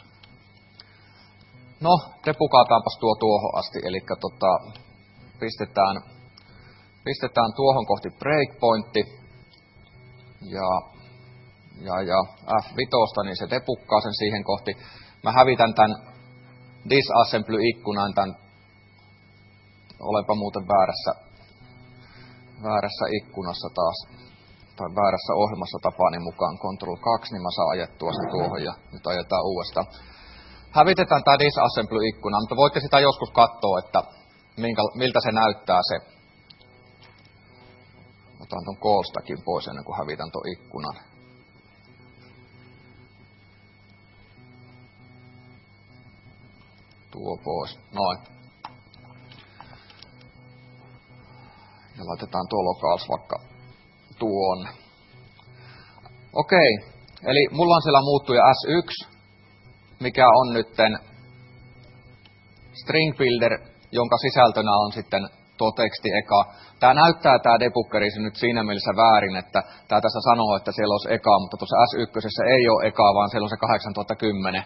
No, depukaataanpas tuohon asti, eli pistetään tuohon kohti breakpointti. Ja F5, niin se depukkaa sen siihen kohti. Mä hävitän tämän disassembly-ikkunan, olenpa muuten väärässä ikkunassa taas, tai väärässä ohjelmassa tapani mukaan, Ctrl 2, niin mä saan ajettua sen tuohon, ja nyt ajetaan uudestaan. Hävitetään tämä disassembly-ikkuna, mutta voitte sitä joskus katsoa, että miltä se näyttää se. Otan ton call-stackin pois ennen kuin hävitän ton ikkunan. Tuo pois. Noin. Ja laitetaan tuo locals vaikka tuonne. Okei. Eli mulla on siellä muuttuja S1, mikä on nytten string builder, jonka sisältönä on sitten tuo teksti eka. Tämä näyttää tämä debuggeri nyt siinä mielessä väärin, että tämä tässä sanoo, että siellä olisi eka, mutta tuossa S1 ei ole eka, vaan siellä on se 8010.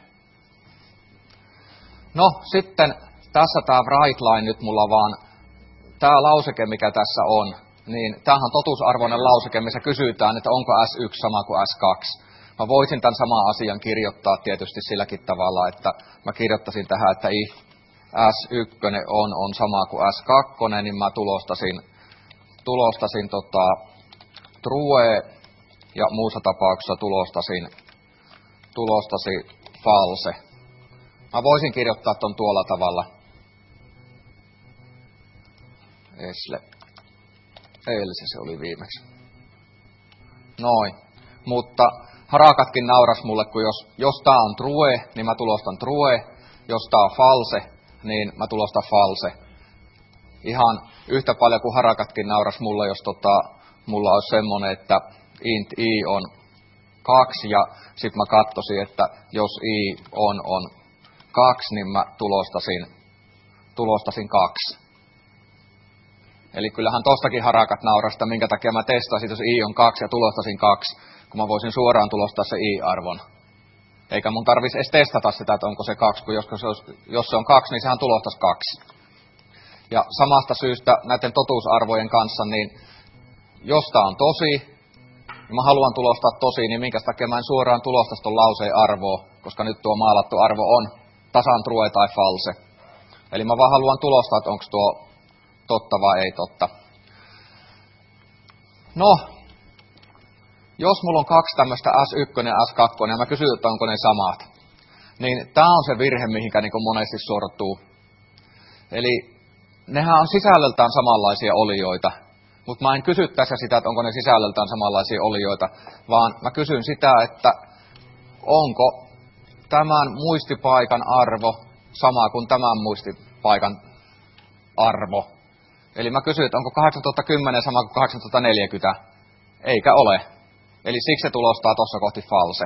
No sitten tässä tämä write line nyt mulla vaan, tämä lauseke mikä tässä on, niin tämähän on totuusarvoinen lauseke, missä kysytään, että onko S1 sama kuin S2. Mä voisin tämän saman asian kirjoittaa tietysti silläkin tavalla, että mä kirjoittaisin tähän, että if S1 on sama kuin S2, niin mä tulostasin true ja muussa tapauksessa tulostasin false. Mä voisin kirjoittaa ton tuolla tavalla. Eilse se oli viimeksi. Noin. Mutta harakatkin nauras mulle, kun jos tää on true, niin mä tulostan true. Jos tää on false, niin mä tulostan false. Ihan yhtä paljon kuin harakatkin nauras mulle, jos mulla olisi semmonen, että int i on 2 ja sit mä katsoisin, että jos i on 2, niin mä tulostasin 2. Eli kyllähän tostakin harakat naurasta, minkä takia mä testasin, jos i on 2 ja tulostasin 2, kun mä voisin suoraan tulostaa se i-arvon. Eikä mun tarvitsisi edes testata sitä, että onko se 2, kun jos se on 2, niin sehän tulostaisi 2. Ja samasta syystä näiden totuusarvojen kanssa, niin jos tää on tosi, ja mä haluan tulostaa tosi, niin minkä takia mä en suoraan tulostaisi ton lauseen arvoa, koska nyt tuo maalattu arvo on tasan true tai false. Eli mä vaan haluan tulostaa, että onko tuo totta vai ei totta. No, jos mulla on 2 tämmöistä S1 ja S2, ja mä kysyn, että onko ne samat, niin tää on se virhe, mihinkä niin monesti sortuu. Eli nehän on sisällöltään samanlaisia olioita, mutta mä en kysy tässä sitä, että onko ne sisällöltään samanlaisia olioita, vaan mä kysyn sitä, että onko tämän muistipaikan arvo sama kuin tämän muistipaikan arvo. Eli mä kysyn, että onko 8010 sama kuin 8040, eikä ole. Eli siksi se tulostaa tuossa kohti false.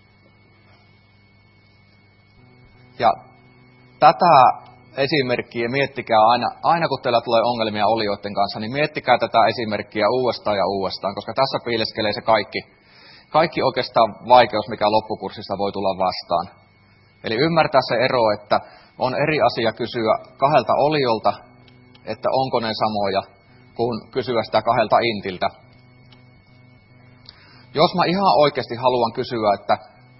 Ja tätä esimerkkiä miettikää aina kun teillä tulee ongelmia olioiden kanssa, niin miettikää tätä esimerkkiä uudestaan ja uudestaan, koska tässä piileskelee se kaikki oikeastaan vaikeus, mikä loppukurssissa voi tulla vastaan. Eli ymmärtää se ero, että on eri asia kysyä 2 oliolta, että onko ne samoja, kuin kysyä sitä 2 intiltä. Jos mä ihan oikeasti haluan kysyä, että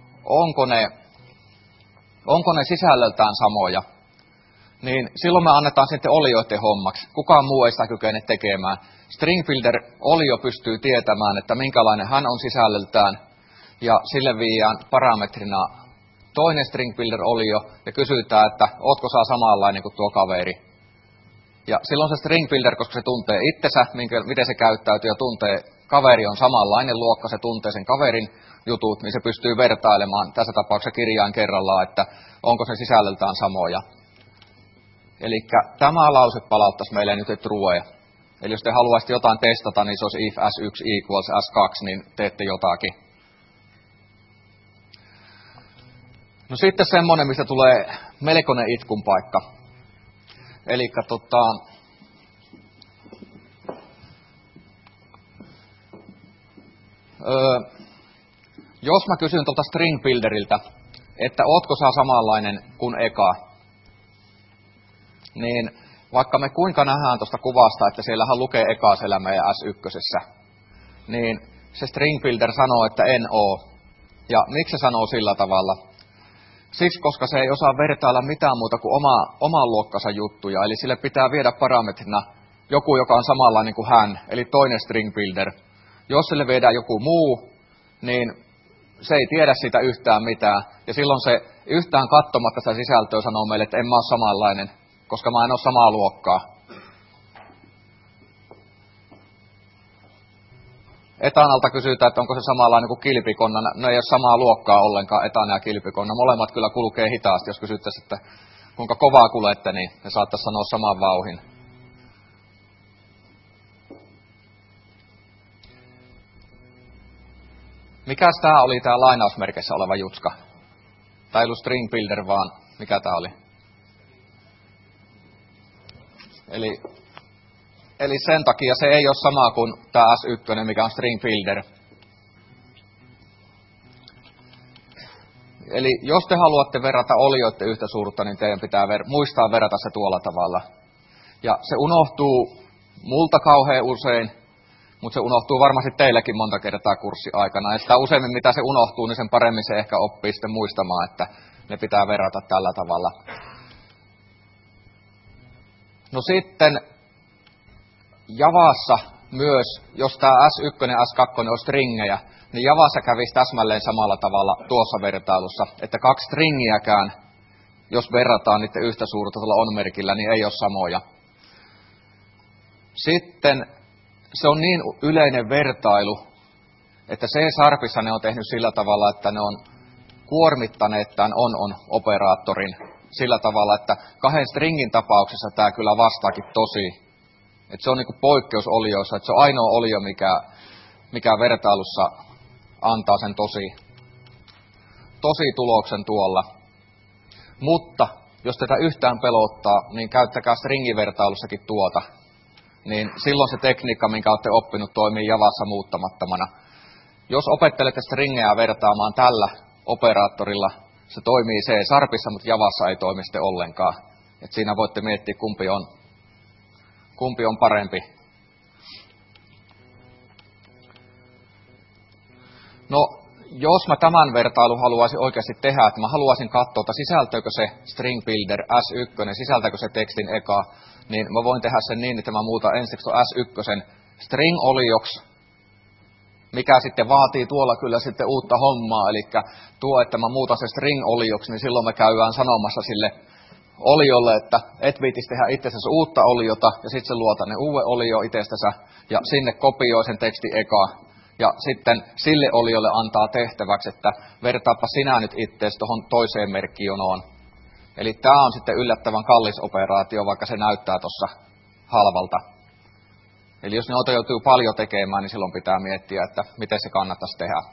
onko ne sisällöltään samoja, niin silloin me annetaan sitten olioiden hommaksi. Kukaan muu ei sitä kykene tekemään. String builder-olio pystyy tietämään, että minkälainen hän on sisällöltään, ja sille viiään parametrina toinen string builder-olio, ja kysytään, että ootko sä samanlainen kuin tuo kaveri. Ja silloin se string builder, koska se tuntee itsensä, miten se käyttäytyy, ja tuntee, kaveri on samanlainen luokka, se tuntee sen kaverin jutut, niin se pystyy vertailemaan tässä tapauksessa kirjain kerrallaan, että onko se sisällöltään samoja. Eli tämä lause palauttaisi meille nyt true. Eli jos te haluaisitte jotain testata, niin se olisi if S1 equals S2, niin teette jotakin. No sitten semmoinen, mistä tulee melkoinen itkun paikka. Eli jos mä kysyn tuolta string builderiltä, että ootko sä samanlainen kuin eka, niin vaikka me kuinka nähdään tuosta kuvasta, että siellähän lukee eka siellä meidän S1, niin se string builder sanoo, että en oo. Ja miksi se sanoo sillä tavalla? Siksi, koska se ei osaa vertailla mitään muuta kuin oman luokkansa juttuja. Eli sille pitää viedä parametrina joku, joka on samanlainen kuin hän, eli toinen string builder. Jos sille viedään joku muu, niin se ei tiedä siitä yhtään mitään. Ja silloin se yhtään katsomatta sitä sisältöä sanoo meille, että en mä ole samanlainen, koska mä en ole samaa luokkaa. Etanalta kysytään, että onko se samanlainen kuin kilpikonna. No ei ole samaa luokkaa ollenkaan, etana ja kilpikonna. Molemmat kyllä kulkee hitaasti. Jos kysyttäisiin, että kuinka kovaa kulette, niin ne saattaisi sanoa saman vauhin. Mikäs tää oli tää lainausmerkeissä oleva jutska? Tää ei ollut string builder, vaan mikä tää oli? Eli Eli sen takia se ei ole sama kuin tämä S1, mikä on string builder. Eli jos te haluatte verrata olioiden yhtä suurta, niin teidän pitää muistaa verrata se tuolla tavalla. Ja se unohtuu multa kauhean usein, mutta se unohtuu varmasti teilläkin monta kertaa kurssiaikana. Ja sitä useimmin mitä se unohtuu, niin sen paremmin se ehkä oppii sitten muistamaan, että ne pitää verrata tällä tavalla. No sitten Javassa myös, jos tämä S1 ja S2 on stringejä, niin Javassa kävisi täsmälleen samalla tavalla tuossa vertailussa, että kaksi stringiäkään, jos verrataan niiden yhtä suurta tuolla on-merkillä, niin ei ole samoja. Sitten se on niin yleinen vertailu, että C-Sharpissa ne on tehnyt sillä tavalla, että ne on kuormittaneet tämän on-operaattorin sillä tavalla, että kahden stringin tapauksessa tämä kyllä vastaakin tosi. Että se on niinku poikkeusolioissa, että se on ainoa olio, mikä vertailussa antaa sen tosi tuloksen tuolla. Mutta jos tätä yhtään pelottaa, niin käyttäkää stringivertailussakin tuota. Niin silloin se tekniikka, minkä olette oppinut, toimii Javassa muuttamattomana. Jos opettelette stringejä vertaamaan tällä operaattorilla, se toimii C-Sharpissa, mutta Javassa ei toimi sitten ollenkaan. Et siinä voitte miettiä, kumpi on parempi. No, jos mä tämän vertailun haluaisin oikeasti tehdä, että mä haluaisin katsoa, että sisältöykö se string builder S1, sisältääkö se tekstin eka, niin mä voin tehdä sen niin, että mä muutan ensiksi S1 string-olioksi, mikä sitten vaatii tuolla kyllä sitten uutta hommaa, eli tuo, että mä muutan se string-olioksi, niin silloin me käydään sanomassa sille oliolle, että et viitis tehdä itsestäsi uutta oliota, ja sitten se luo tänne uuden olio itsestänsä, ja sinne kopioi sen teksti eka, ja sitten sille oliolle antaa tehtäväksi, että vertaappa sinä nyt itseäsi tuohon toiseen merkkijonoon. Eli tämä on sitten yllättävän kallis operaatio, vaikka se näyttää tuossa halvalta. Eli jos ne joutuu paljon tekemään, niin silloin pitää miettiä, että miten se kannattaisi tehdä.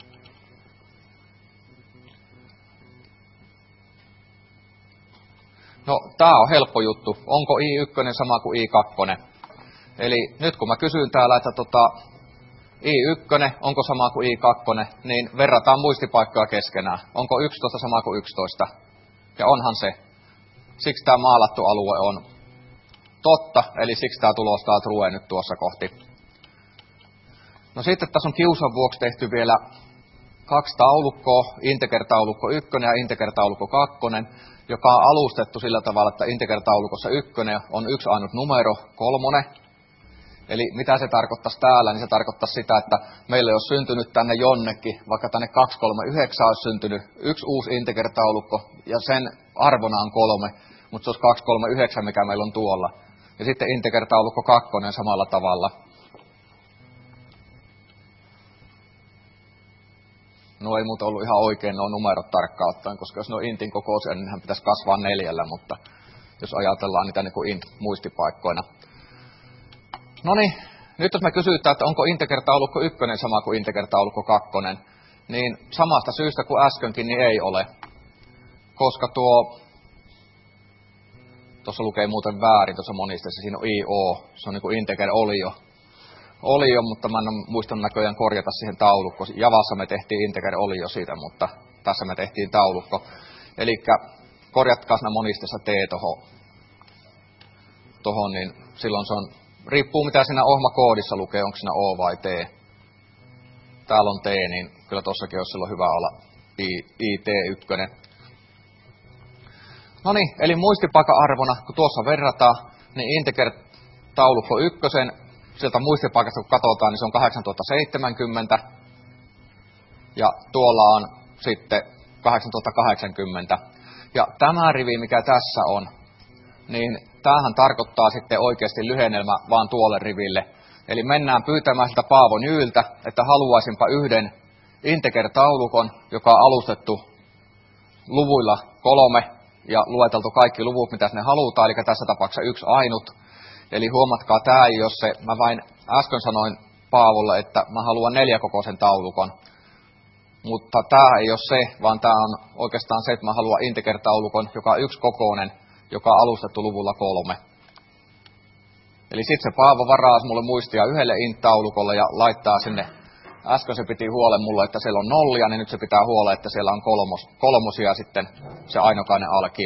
No, tämä on helppo juttu. Onko I1 sama kuin I2? Eli nyt kun mä kysyn täällä, että I1 onko sama kuin I2, niin verrataan muistipaikkoja keskenään. Onko 11 sama kuin 11? Ja onhan se. Siksi tämä maalattu alue on totta, eli siksi tämä tulostaa true nyt tuossa kohti. No sitten tässä on kiusan vuoksi tehty vielä kaksi taulukkoa, integer-taulukko 1 ja integer-taulukko 2, joka on alustettu sillä tavalla, että integer-taulukossa 1 on yksi ainut numero, 3. Eli mitä se tarkoittaisi täällä, niin se tarkoittaisi sitä, että meillä ei ole syntynyt tänne jonnekin, vaikka tänne 239 olisi syntynyt yksi uusi integer-taulukko, ja sen arvona on 3, mutta se olisi 239, mikä meillä on tuolla. Ja sitten integer-taulukko 2 samalla tavalla. No ei muuta ollut ihan oikein nuo numerot tarkkaan ottaen, koska jos ne on intin kokoisia, niin nehän pitäisi kasvaa 4, mutta jos ajatellaan niitä niin kuin int-muistipaikkoina. No niin, nyt jos me kysytään, että onko integer-taulukko 1 sama kuin integer-taulukko 2, niin samasta syystä kuin äskenkin, niin ei ole. Koska tuossa lukee muuten väärin, tuossa monisteessa siinä on IO, se on niin kuin integer-olio, mutta mä en muistanut näköjään korjata siihen taulukko. Javassa me tehtiin integer-olio siitä, mutta tässä me tehtiin taulukko. Eli korjatkaa siinä monisteessa T tohon, niin silloin se on, riippuu mitä siinä ohmakoodissa lukee, onko siinä O vai T. Täällä on T, niin kyllä tossakin olisi silloin hyvä olla IT1. No niin, eli muistipaikan-arvona, kun tuossa verrataan, niin integer-taulukko 1, sieltä muistipaikasta kun katsotaan, niin se on 8070. Ja tuolla on sitten 8080. Ja tämä rivi, mikä tässä on, niin tämähän tarkoittaa sitten oikeasti lyhennelmä vaan tuolle riville. Eli mennään pyytämään siltä Paavo Nyyltä, että haluaisinpa yhden integer-taulukon, joka on alustettu luvuilla 3 ja lueteltu kaikki luvut, mitä ne halutaan, eli tässä tapauksessa yksi ainut. Eli huomatkaa, tämä ei ole se, mä vain äsken sanoin Paavolle, että mä haluan 4-kokoisen taulukon. Mutta tämä ei ole se, vaan tämä on oikeastaan se, että mä haluan integer-taulukon, joka on 1-kokoinen, joka on alustettu luvulla 3. Eli sitten se Paavo varaa mulle muistia yhdelle int-taulukolle ja laittaa sinne. Äsken se piti huolen mulle, että siellä on nollia, niin nyt se pitää huolen, että siellä on kolmosia sitten se ainokainen alkio.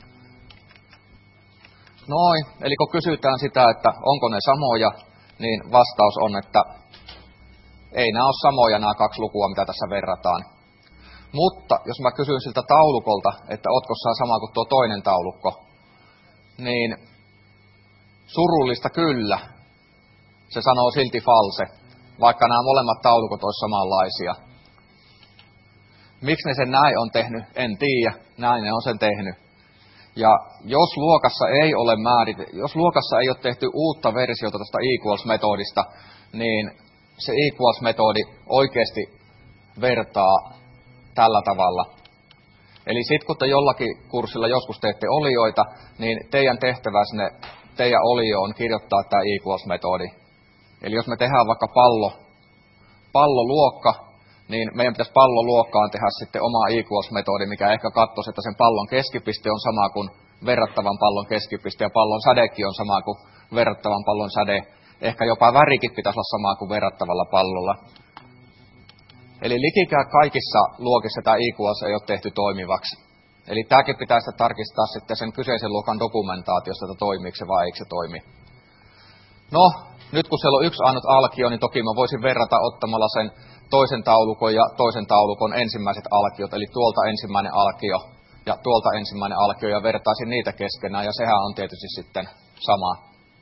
Noin, eli kun kysytään sitä, että onko ne samoja, niin vastaus on, että ei nämä ole samoja nämä kaksi lukua, mitä tässä verrataan. Mutta jos mä kysyn siltä taulukolta, että ootko sä sama kuin tuo toinen taulukko, niin surullista kyllä. Se sanoo silti false, vaikka nämä molemmat taulukot olisi samanlaisia. Miksi ne sen näin on tehnyt, en tiedä. Näin ne on sen tehnyt. Ja jos luokassa ei ole tehty uutta versiota tuosta equals-metodista, niin se equals-metodi oikeasti vertaa tällä tavalla. Eli sitten kun te jollakin kurssilla joskus teette olioita, niin teidän tehtävä sinne teidän olio on kirjoittaa tämä equals-metodi. Eli jos me tehdään vaikka palloluokka, niin meidän pitäisi palloluokkaan tehdä sitten oma equals-metodi, mikä ehkä katsoisi, että sen pallon keskipiste on sama kuin verrattavan pallon keskipiste, ja pallon sädekin on sama kuin verrattavan pallon säde. Ehkä jopa värikin pitäisi olla sama kuin verrattavalla pallolla. Eli likikään kaikissa luokissa tämä equals ei ole tehty toimivaksi. Eli tämäkin pitää sitten tarkistaa sitten sen kyseisen luokan dokumentaatiosta, että toimiiko se vai eikö se toimi. No, nyt kun siellä on yksi ainut alkio, niin toki mä voisin verrata ottamalla sen toisen taulukon ja toisen taulukon ensimmäiset alkiot, eli tuolta ensimmäinen alkio ja tuolta ensimmäinen alkio, ja vertaisin niitä keskenään, ja sehän on tietysti sitten sama.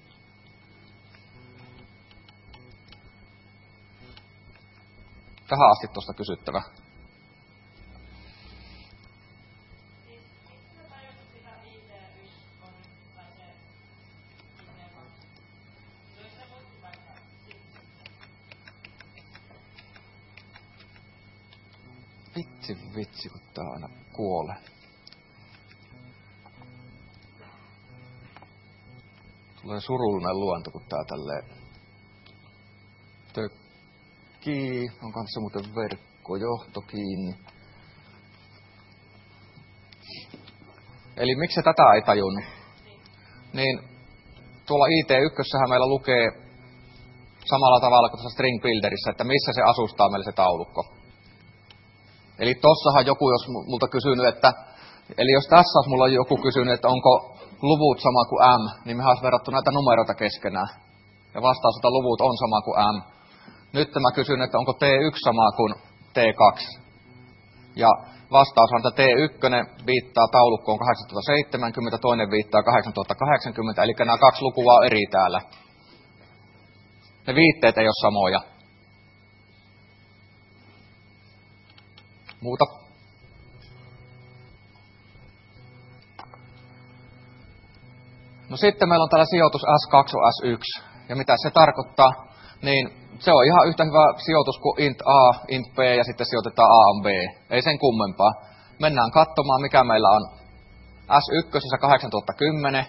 Tähän asti tuosta kysyttävä. Vitsi, kun tää aina kuolee. Tulee surullinen luonto, kun tää tälleen tökkii. Onkohan se muuten verkkojohto kiinni? Eli miksi se tätä ei tajunnut? Niin tuolla IT1 meillä lukee samalla tavalla kuin tuossa string builderissa, että missä se asustaa meille se taulukko. Eli tossahan joku, jos multa kysynyt, eli jos tässä olisi mulla joku kysynyt, että onko luvut sama kuin M, niin mehän olisi verrattu näitä numeroita keskenään. Ja vastaus, että luvut on sama kuin M. Nyt mä kysyn, että onko T1 sama kuin T2. Ja vastaus on, että T1 viittaa taulukkoon 8070, toinen viittaa 8080, eli nämä kaksi lukua on eri täällä. Ne viitteet ei ole samoja. Muuta. No sitten meillä on täällä sijoitus S2 S1. Ja mitä se tarkoittaa? Niin se on ihan yhtä hyvä sijoitus kuin int A, int B ja sitten sijoitetaan A, B. Ei sen kummempaa. Mennään katsomaan, mikä meillä on S1 8010.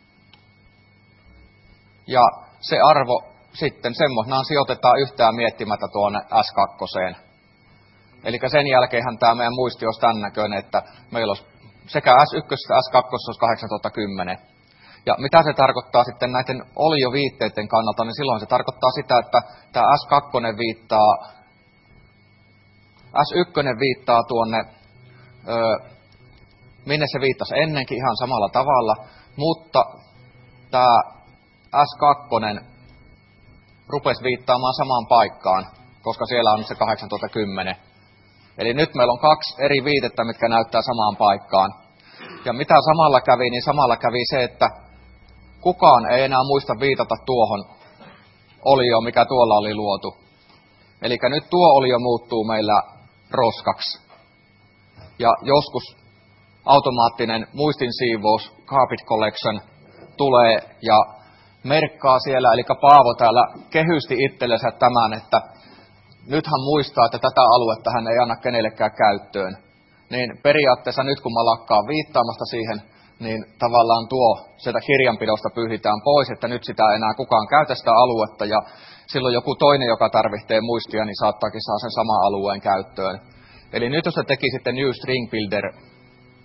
Ja se arvo sitten semmoisena sijoitetaan yhtään miettimättä tuonne S2. Eli sen jälkeenhän tämä meidän muisti olisi tämän näköinen, että meillä olisi sekä S1 että S2 olisi 8010. Ja mitä se tarkoittaa sitten näiden olioviitteiden kannalta, niin silloin se tarkoittaa sitä, että tämä S1 viittaa tuonne, minne se viittasi ennenkin ihan samalla tavalla, mutta tämä S2 rupesi viittaamaan samaan paikkaan, koska siellä on se 8010. Eli nyt meillä on kaksi eri viitettä, mitkä näyttää samaan paikkaan. Ja mitä samalla kävi, niin samalla kävi se, että kukaan ei enää muista viitata tuohon olioon, mikä tuolla oli luotu. Eli nyt tuo olio muuttuu meillä roskaksi. Ja joskus automaattinen muistinsiivous, carpet collection, tulee ja merkkaa siellä, eli Paavo täällä kehysti itsellensä tämän, että nyt hän muistaa, että tätä aluetta hän ei anna kenellekään käyttöön. Niin periaatteessa nyt kun mä lakkaan viittaamasta siihen, niin tavallaan sieltä kirjanpidosta pyyhitään pois, että nyt sitä ei enää kukaan käytä sitä aluetta, ja silloin joku toinen, joka tarvitsee muistia, niin saattaakin saa sen saman alueen käyttöön. Eli nyt jos se teki sitten new string builder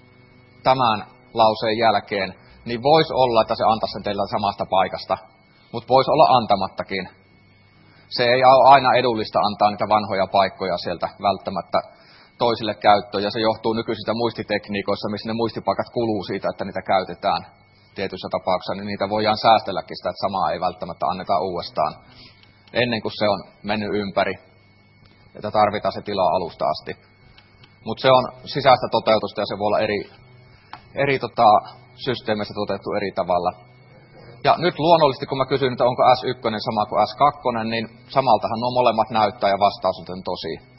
tämän lauseen jälkeen, niin voisi olla, että se antaisi sen teille samasta paikasta. mutta voisi olla antamattakin. Se ei ole aina edullista antaa niitä vanhoja paikkoja sieltä välttämättä toisille käyttöön, ja se johtuu nykyisistä muistitekniikoista, missä ne muistipaikat kuluu siitä, että niitä käytetään tietyissä tapauksissa, niin niitä voidaan säästelläkin sitä, että samaa ei välttämättä anneta uudestaan, ennen kuin se on mennyt ympäri, että tarvitaan se tila alusta asti. Mutta se on sisäistä toteutusta, ja se voi olla eri systeemeissä toteutettu eri tavalla. Ja nyt luonnollisesti, kun mä kysyn, että onko S1 sama kuin S2, niin samaltahan nuo molemmat näyttää, ja vastaus on tosi.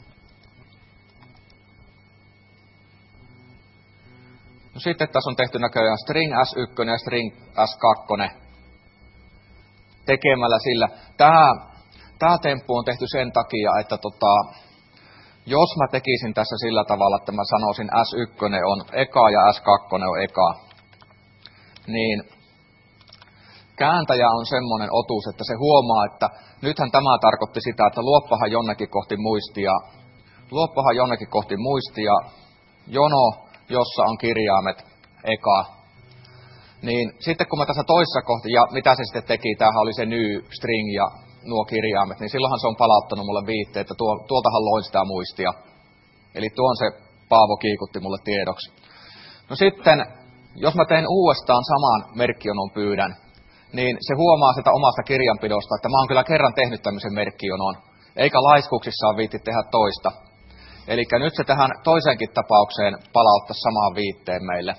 No sitten tässä on tehty näköjään string S1 ja string S2 tekemällä sillä. Tämä temppu on tehty sen takia, että jos mä tekisin tässä sillä tavalla, että mä sanoisin S1 on eka ja S2 on eka, niin kääntäjä on semmoinen otus, että se huomaa, että nythän tämä tarkoitti sitä, että luoppahan jonnekin kohti muistia, jono, jossa on kirjaimet eka. Niin sitten kun mä tässä toisessa kohti, ja mitä se sitten teki, tämähän oli se new string ja nuo kirjaimet, niin silloinhan se on palauttanut mulle viitteet, että tuoltahan loin sitä muistia. Eli tuon se Paavo kiikutti mulle tiedoksi. No sitten, jos mä teen uudestaan saman merkkionon pyydän, niin se huomaa sitä omasta kirjanpidosta, että mä oon kyllä kerran tehnyt tämmöisen merkkionon, eikä laiskuuksissaan viitti tehdä toista. Eli nyt se tähän toiseenkin tapaukseen palauttaa samaan viitteen meille.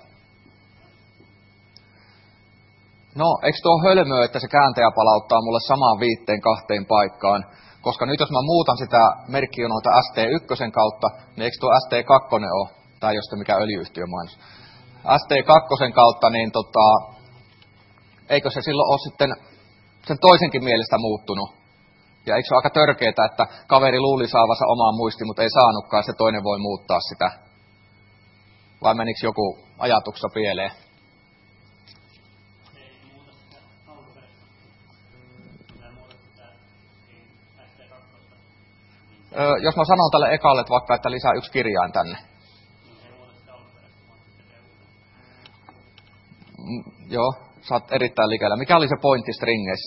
No, eikö tuo hölmöä, että se kääntäjä palauttaa mulle samaan viitteen kahteen paikkaan? Koska nyt jos mä muutan sitä merkkionoita ST1 kautta, niin eikö tuo ST2 ole, tai jos mikä öljy-yhtiö mainos, ST2 kautta, niin eikö se silloin ole sitten sen toisenkin mielestä muuttunut? Ja eikö se ole aika törkeetä, että kaveri luuli saavansa omaan muistiin, mutta ei saanutkaan, se toinen voi muuttaa sitä? Vai menikö joku ajatuksessa pieleen? Jos mä sanon tälle ekalle, että vaikka, että lisää yksi kirjain tänne. Joo, sä oot erittäin liikellä. Mikä oli se pointti stringeissä?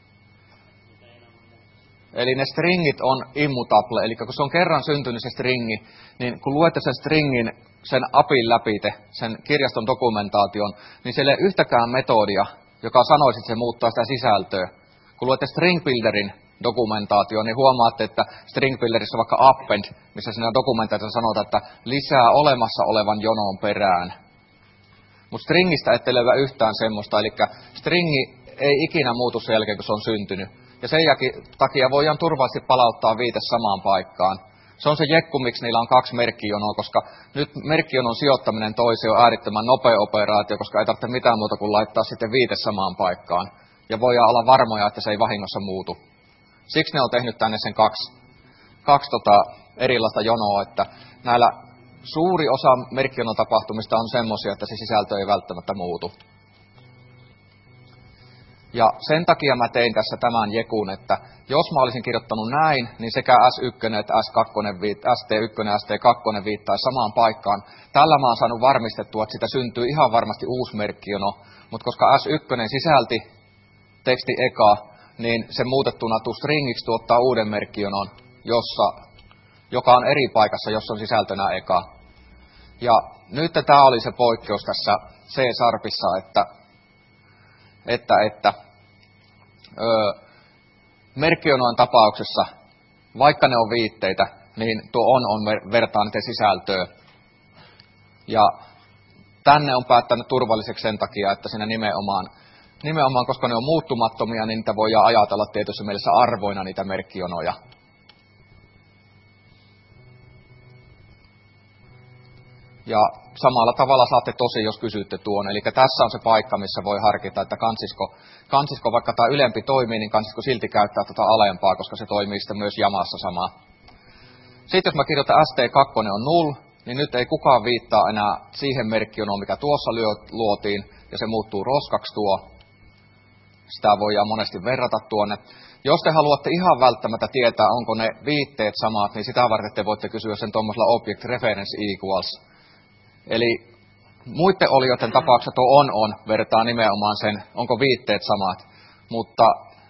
Eli ne stringit on immutable, eli kun se on kerran syntynyt se stringi, niin kun luette sen stringin, sen APIn läpite, sen kirjaston dokumentaation, niin siellä ei yhtäkään metodia, joka sanoisi, että se muuttaa sitä sisältöä. Kun luette string builderin dokumentaatio, niin huomaatte, että string builderissa vaikka append, missä siinä dokumentaatiossa sanotaan, että lisää olemassa olevan jonon perään. Mutta stringistä ette löyä yhtään semmoista, eli stringi ei ikinä muutu sen jälkeen, kun se on syntynyt. Ja sen takia voidaan turvallisesti palauttaa viite samaan paikkaan. Se on se jekku, miksi niillä on kaksi merkkijonoa, koska nyt merkkijonon sijoittaminen toiseen on äärettömän nopea operaatio, koska ei tarvitse mitään muuta kuin laittaa sitten viite samaan paikkaan. Ja voidaan olla varmoja, että se ei vahingossa muutu. Siksi ne on tehnyt tänne sen kaksi erilaista jonoa, että näillä suuri osa merkkijonon tapahtumista on semmoisia, että se sisältö ei välttämättä muutu. Ja sen takia mä tein tässä tämän jekun, että jos mä olisin kirjoittanut näin, niin sekä S1 että ST1 ja ST2 viittaisi samaan paikkaan. Tällä mä oon saanut varmistettua, että sitä syntyy ihan varmasti uusi merkkijono, mutta koska S1 sisälti teksti eka, niin se muutettuna stringiksi tuottaa uuden merkkijonon, joka on eri paikassa, jossa on sisältönä eka. Ja nyt tämä oli se poikkeus tässä C-sharpissa, että merkkionojen tapauksessa, vaikka ne on viitteitä, niin tuo on vertaa niiden sisältöä. Ja tänne on päättänyt turvalliseksi sen takia, että siinä nimenomaan, koska ne on muuttumattomia, niin niitä voidaan ajatella tietyssä mielessä arvoina niitä merkkionoja. Ja samalla tavalla saatte tosi, jos kysytte tuon. Eli tässä on se paikka, missä voi harkita, että kansisko vaikka tämä ylempi toimii, niin kansisko silti käyttää tätä alempaa, koska se toimii sitten myös jamassa sama. Sitten jos mä kirjoitan ST2 on null, niin nyt ei kukaan viittaa enää siihen merkkionoon, mikä tuossa luotiin, ja se muuttuu roskaksi tuo. Sitä voidaan monesti verrata tuonne. Jos te haluatte ihan välttämättä tietää, onko ne viitteet samat, niin sitä varten te voitte kysyä sen tuommoisella object reference equals. Eli muiden olioiden tapauksessa tuo on vertaa nimenomaan sen, onko viitteet samat. Mutta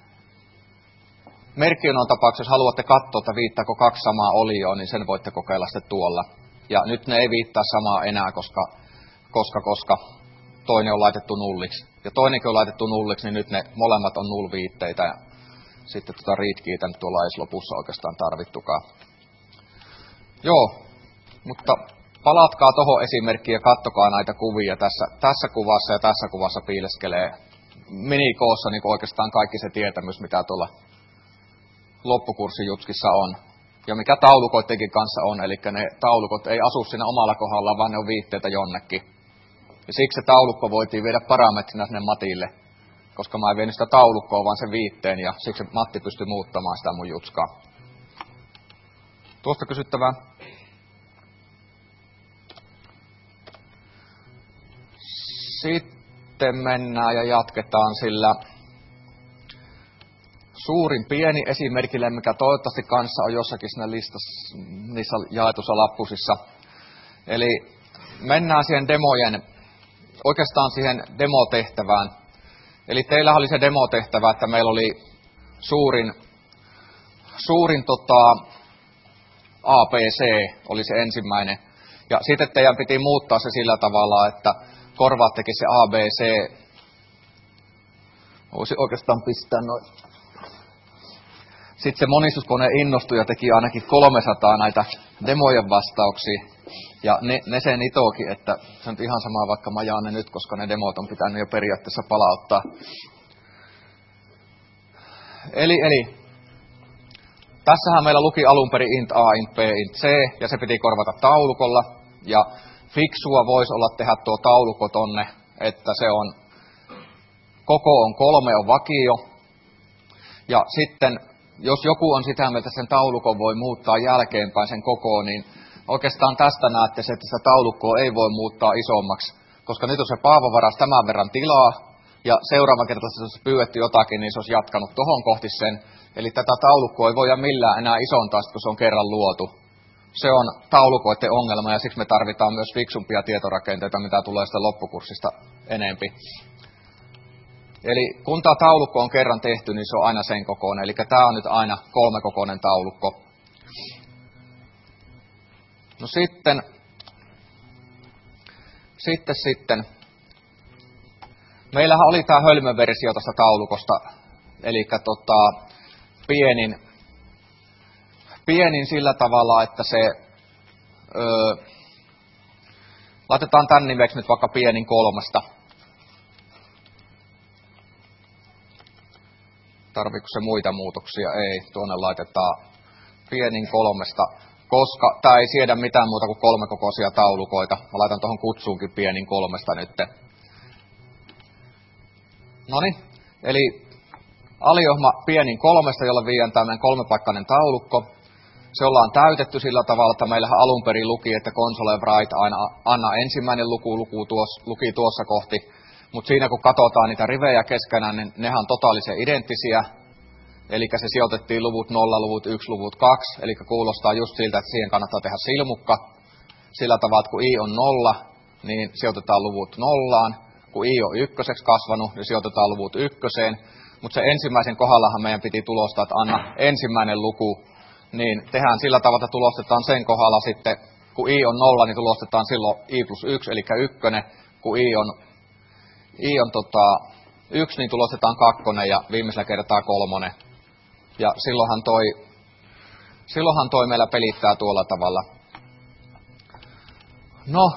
merkkionon tapauksessa, jos haluatte katsoa, että viittaako 2 samaa olioa, niin sen voitte kokeilla sitten tuolla. Ja nyt ne ei viittaa samaa enää, koska toinen on laitettu nulliksi. Ja toinenkin on laitettu nulliksi, niin nyt ne molemmat on null-viitteitä. Ja sitten read-keytä nyt tuolla edes lopussa oikeastaan tarvittukaan. Joo, mutta palatkaa tuohon esimerkkiin ja katsokaa näitä kuvia. Tässä kuvassa ja tässä kuvassa piileskelee minikoossa niin oikeastaan kaikki se tietämys, mitä tuolla loppukurssin jutskissa on. Ja mikä taulukoittenkin kanssa on, eli ne taulukot ei asu siinä omalla kohdallaan, vaan ne on viitteitä jonnekin. Ja siksi se taulukko voitiin viedä parametrina sinne Matille, koska mä en vienyt sitä taulukkoa, vaan sen viitteen, ja siksi Matti pystyi muuttamaan sitä mun jutskaa. Tuosta kysyttävää. Sitten mennään ja jatketaan sillä suurin pieni esimerkille, mikä toivottavasti kanssa on jossakin siinä listassa, niissä jaetussa lappusissa. Eli mennään oikeastaan siihen demotehtävään. Eli teillähän oli se demotehtävä, että meillä oli suurin ABC oli se ensimmäinen. Ja sitten teidän piti muuttaa se sillä tavalla, että korvaattekin se ABC. Voisi oikeastaan pistää noin. Sitten se monistuskoneen innostui ja teki ainakin 300 näitä demojen vastauksia. Ja ne sen itoki, että se on ihan sama, vaikka mä jaan ne nyt, koska ne demot on pitänyt jo periaatteessa palauttaa. Eli tässähän meillä luki alun perin int a, int b, int c, ja se piti korvata taulukolla. Ja fiksua voisi olla tehdä tuo taulukko tonne, että se on, koko on 3, on vakio. Ja sitten, jos joku on sitä mieltä, että sen taulukon voi muuttaa jälkeenpäin sen kokoon, niin oikeastaan tästä näette se, että sitä taulukkoa ei voi muuttaa isommaksi. Koska nyt on se Paavo varas tämän verran tilaa, ja seuraava kerta, jos olisi pyydetty jotakin, niin se olisi jatkanut tohon kohti sen. Eli tätä taulukkoa ei voida millään enää isontaa, kun se on kerran luotu. Se on taulukoiden ongelma, ja siksi me tarvitaan myös fiksumpia tietorakenteita, mitä tulee sitä loppukurssista enempi. Eli kun tämä taulukko on kerran tehty, niin se on aina sen kokoinen. Eli tämä on nyt aina 3-kokoinen taulukko. No sitten. Meillähän oli tämä hölmöversio tuosta taulukosta. Eli pienin sillä tavalla, että se laitetaan tämän nimeksi nyt vaikka pienin 3. Tarviiko se muita muutoksia? Ei, tuonne laitetaan pienin 3, koska tämä ei siedä mitään muuta kuin 3-kokoisia taulukoita. Mä laitan tuohon kutsuunkin pienin 3 nyt. Noniin, eli aliohma pienin 3, jolla viedään tämmöinen 3-paikkainen taulukko. Se ollaan täytetty sillä tavalla, että meillähän alun perin luki, että console write aina anna ensimmäinen luki tuossa kohti. Mutta siinä kun katsotaan niitä rivejä keskenään, niin nehän on totaalisen identtisiä. Eli se sijoitettiin luvut 0, luvut 1, luvut 2. Eli kuulostaa just siltä, että siihen kannattaa tehdä silmukka. Sillä tavalla, että kun i on 0, niin sijoitetaan luvut 0. Kun i on 1 kasvanut, niin sijoitetaan luvut 1. Mutta se ensimmäisen kohdallahan meidän piti tulostaa, että anna ensimmäinen luku. Niin tehdään sillä tavalla, että tulostetaan sen kohdalla sitten, kun i on 0, niin tulostetaan silloin i plus 1, eli 1. Kun i on 1, niin tulostetaan 2 ja viimeisellä kertaa 3. Ja silloinhan toi meillä pelittää tuolla tavalla. No,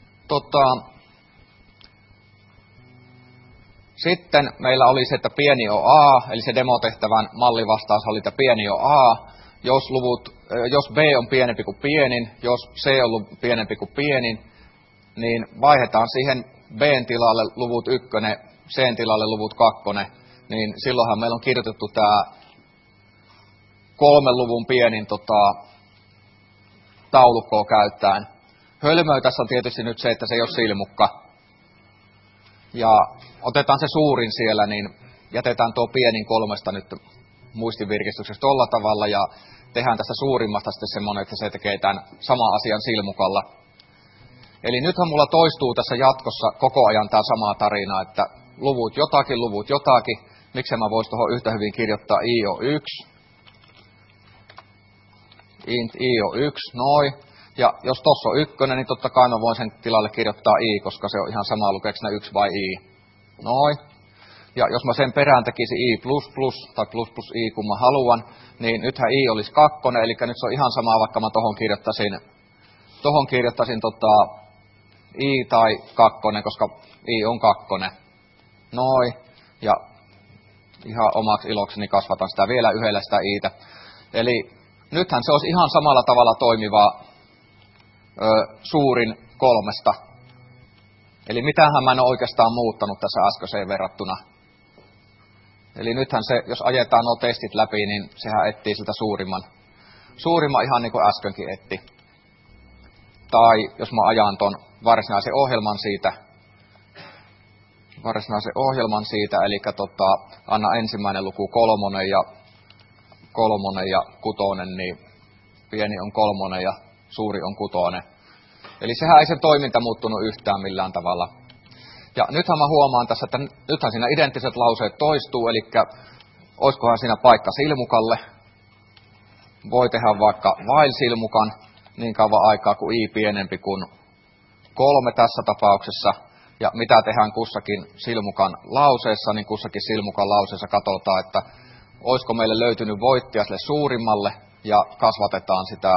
sitten meillä oli se, että pieni on a, eli se demotehtävän mallivastaus oli, että pieni on a. Jos b on pienempi kuin pienin, jos c on pienempi kuin pienin, niin vaihdetaan siihen b:n tilalle luvut 1, c:n tilalle luvut 2, niin silloinhan meillä on kirjoitettu tämä 3 luvun pienin taulukkoa käyttäen. Hölmöä tässä on tietysti nyt se, että se ei ole silmukka. Ja otetaan se suurin siellä, niin jätetään tuo pienin 3 nyt muistivirkistyksessä tuolla tavalla ja tehdään tästä suurimmasta sitten semmoinen, että se tekee tämän saman asian silmukalla. Eli nythän mulla toistuu tässä jatkossa koko ajan tämä sama tarina, että luvut jotakin, miksi mä vois tuohon yhtä hyvin kirjoittaa i on 1, int i on 1, noin. Ja jos tossa on 1, niin totta kai mä voin sen tilalle kirjoittaa i, koska se on ihan sama, lukeeko ne 1 vai i. Noin. Ja jos mä sen perään tekisin i++ tai ++i, kun mä haluan, niin nythän i olisi 2, eli nyt se on ihan sama, vaikka mä tohon kirjoittaisin i tai 2, koska i on 2. Noin. Ja ihan omaksi ilokseni kasvatan sitä vielä yhdellä sitä iitä. Eli nythän se olisi ihan samalla tavalla toimiva suurin 3. Eli mitähän mä en ole oikeastaan muuttanut tässä äskeiseen verrattuna. Eli nythän se, jos ajetaan nuo testit läpi, niin sehän etsii siltä suurimman ihan niin kuin äskenkin etti. Tai jos mä ajan ton varsinaisen ohjelman siitä, eli anna ensimmäinen luku 3 ja 6, niin pieni on 3 ja suuri on 6. Eli sehän ei se toiminta muuttunut yhtään millään tavalla. Ja nythän mä huomaan tässä, että nythän siinä identtiset lauseet toistuu, eli olisikohan siinä paikka silmukalle. Voi tehdä vaikka while silmukan niin kauan aikaa kuin i pienempi kuin 3 tässä tapauksessa. Ja mitä tehdään kussakin silmukan lauseessa, niin kussakin silmukan lauseessa katsotaan, että olisiko meille löytynyt voittaja sille suurimmalle ja kasvatetaan sitä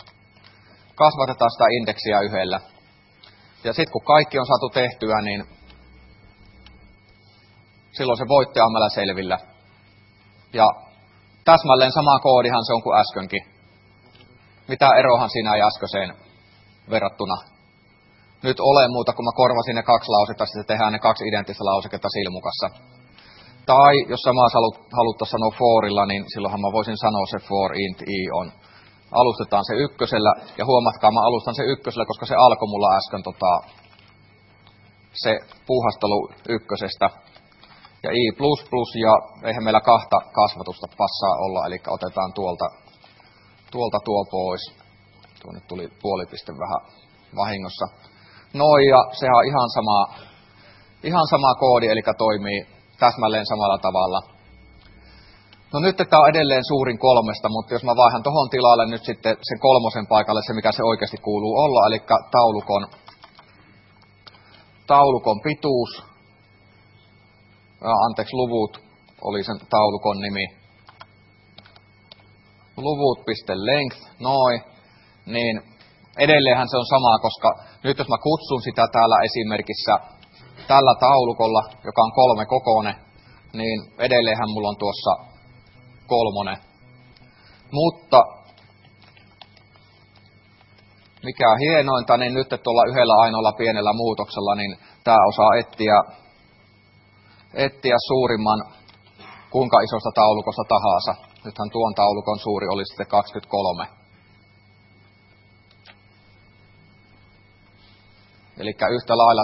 indeksiä yhdellä. Ja sitten kun kaikki on saatu tehtyä, niin silloin se voittaja on meillä selvillä. Ja täsmälleen sama koodihan se on kuin äskenkin. Mitä erohan siinä ei äskeiseen verrattuna nyt ole muuta, kun mä korvasin ne 2 lausetta, sitten tehdään ne 2 identtistä lauseketta silmukassa. Tai jos samaa haluttaisiin sanoa forilla, niin silloinhan mä voisin sanoa se for int i on. Alustetaan se 1, ja huomatkaa, mä alustan se 1, koska se alkoi mulla äsken se puuhastelu 1. Ja i++, ja eihän meillä 2 kasvatusta passaa olla, eli otetaan tuolta tuo pois. Tuonne tuli puolipiste vähän vahingossa. Noin, ja sehän on ihan sama koodi, eli toimii täsmälleen samalla tavalla. No nyt tämä on edelleen suurin 3, mutta jos mä vaihan tohon tilalle nyt sitten sen 3 paikalle se, mikä se oikeasti kuuluu olla, eli taulukon pituus, luvut oli sen taulukon nimi, luvut.length, noin, niin edelleenhän se on sama, koska nyt jos mä kutsun sitä täällä esimerkissä tällä taulukolla, joka on 3 kokoinen, niin edelleenhän mulla on tuossa 3. Mutta mikä on hienointa, niin nyt tuolla yhdellä ainoalla pienellä muutoksella, niin tämä osaa etsiä suurimman kuinka isosta taulukosta tahansa. Nythän tuon taulukon suuri oli sitten 23. Eli yhtä lailla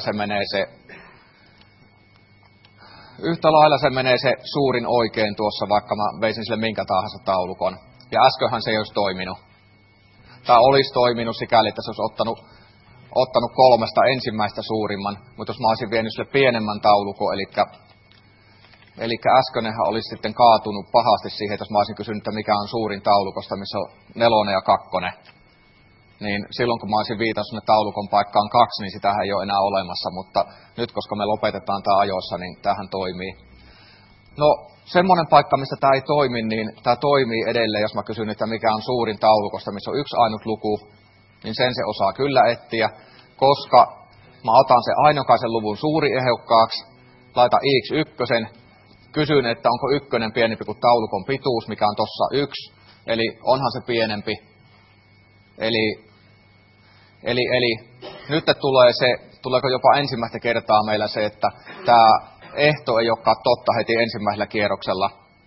se menee se suurin oikein tuossa, vaikka mä veisin sille minkä tahansa taulukon. Ja äskenhän se ei olisi toiminut. Tai olisi toiminut sikäli, että se olisi ottanut 3 ensimmäistä suurimman, mutta jos mä olisin vienyt sille pienemmän taulukon, eli äskönenhän olisi sitten kaatunut pahasti siihen, että jos mä olisin kysynyt, että mikä on suurin taulukosta, missä on 4 ja 2, niin silloin kun mä olisin viitannut sinne taulukon paikkaan 2, niin sitähän ei ole enää olemassa, mutta nyt koska me lopetetaan tämä ajoissa, niin tämähän toimii. No, semmoinen paikka, missä tämä ei toimi, niin tämä toimii edelleen, jos mä kysyn, että mikä on suurin taulukosta, missä on 1 ainut luku, niin sen se osaa kyllä etsiä, koska mä otan sen ainokaisen luvun suuriehdokkaaksi, laitan x1, kysyn, että onko 1 pienempi kuin taulukon pituus, mikä on tossa 1, eli onhan se pienempi. Eli nyt tuleeko jopa ensimmäistä kertaa meillä se, että tämä ehto ei olekaan totta heti ensimmäisellä kierroksella.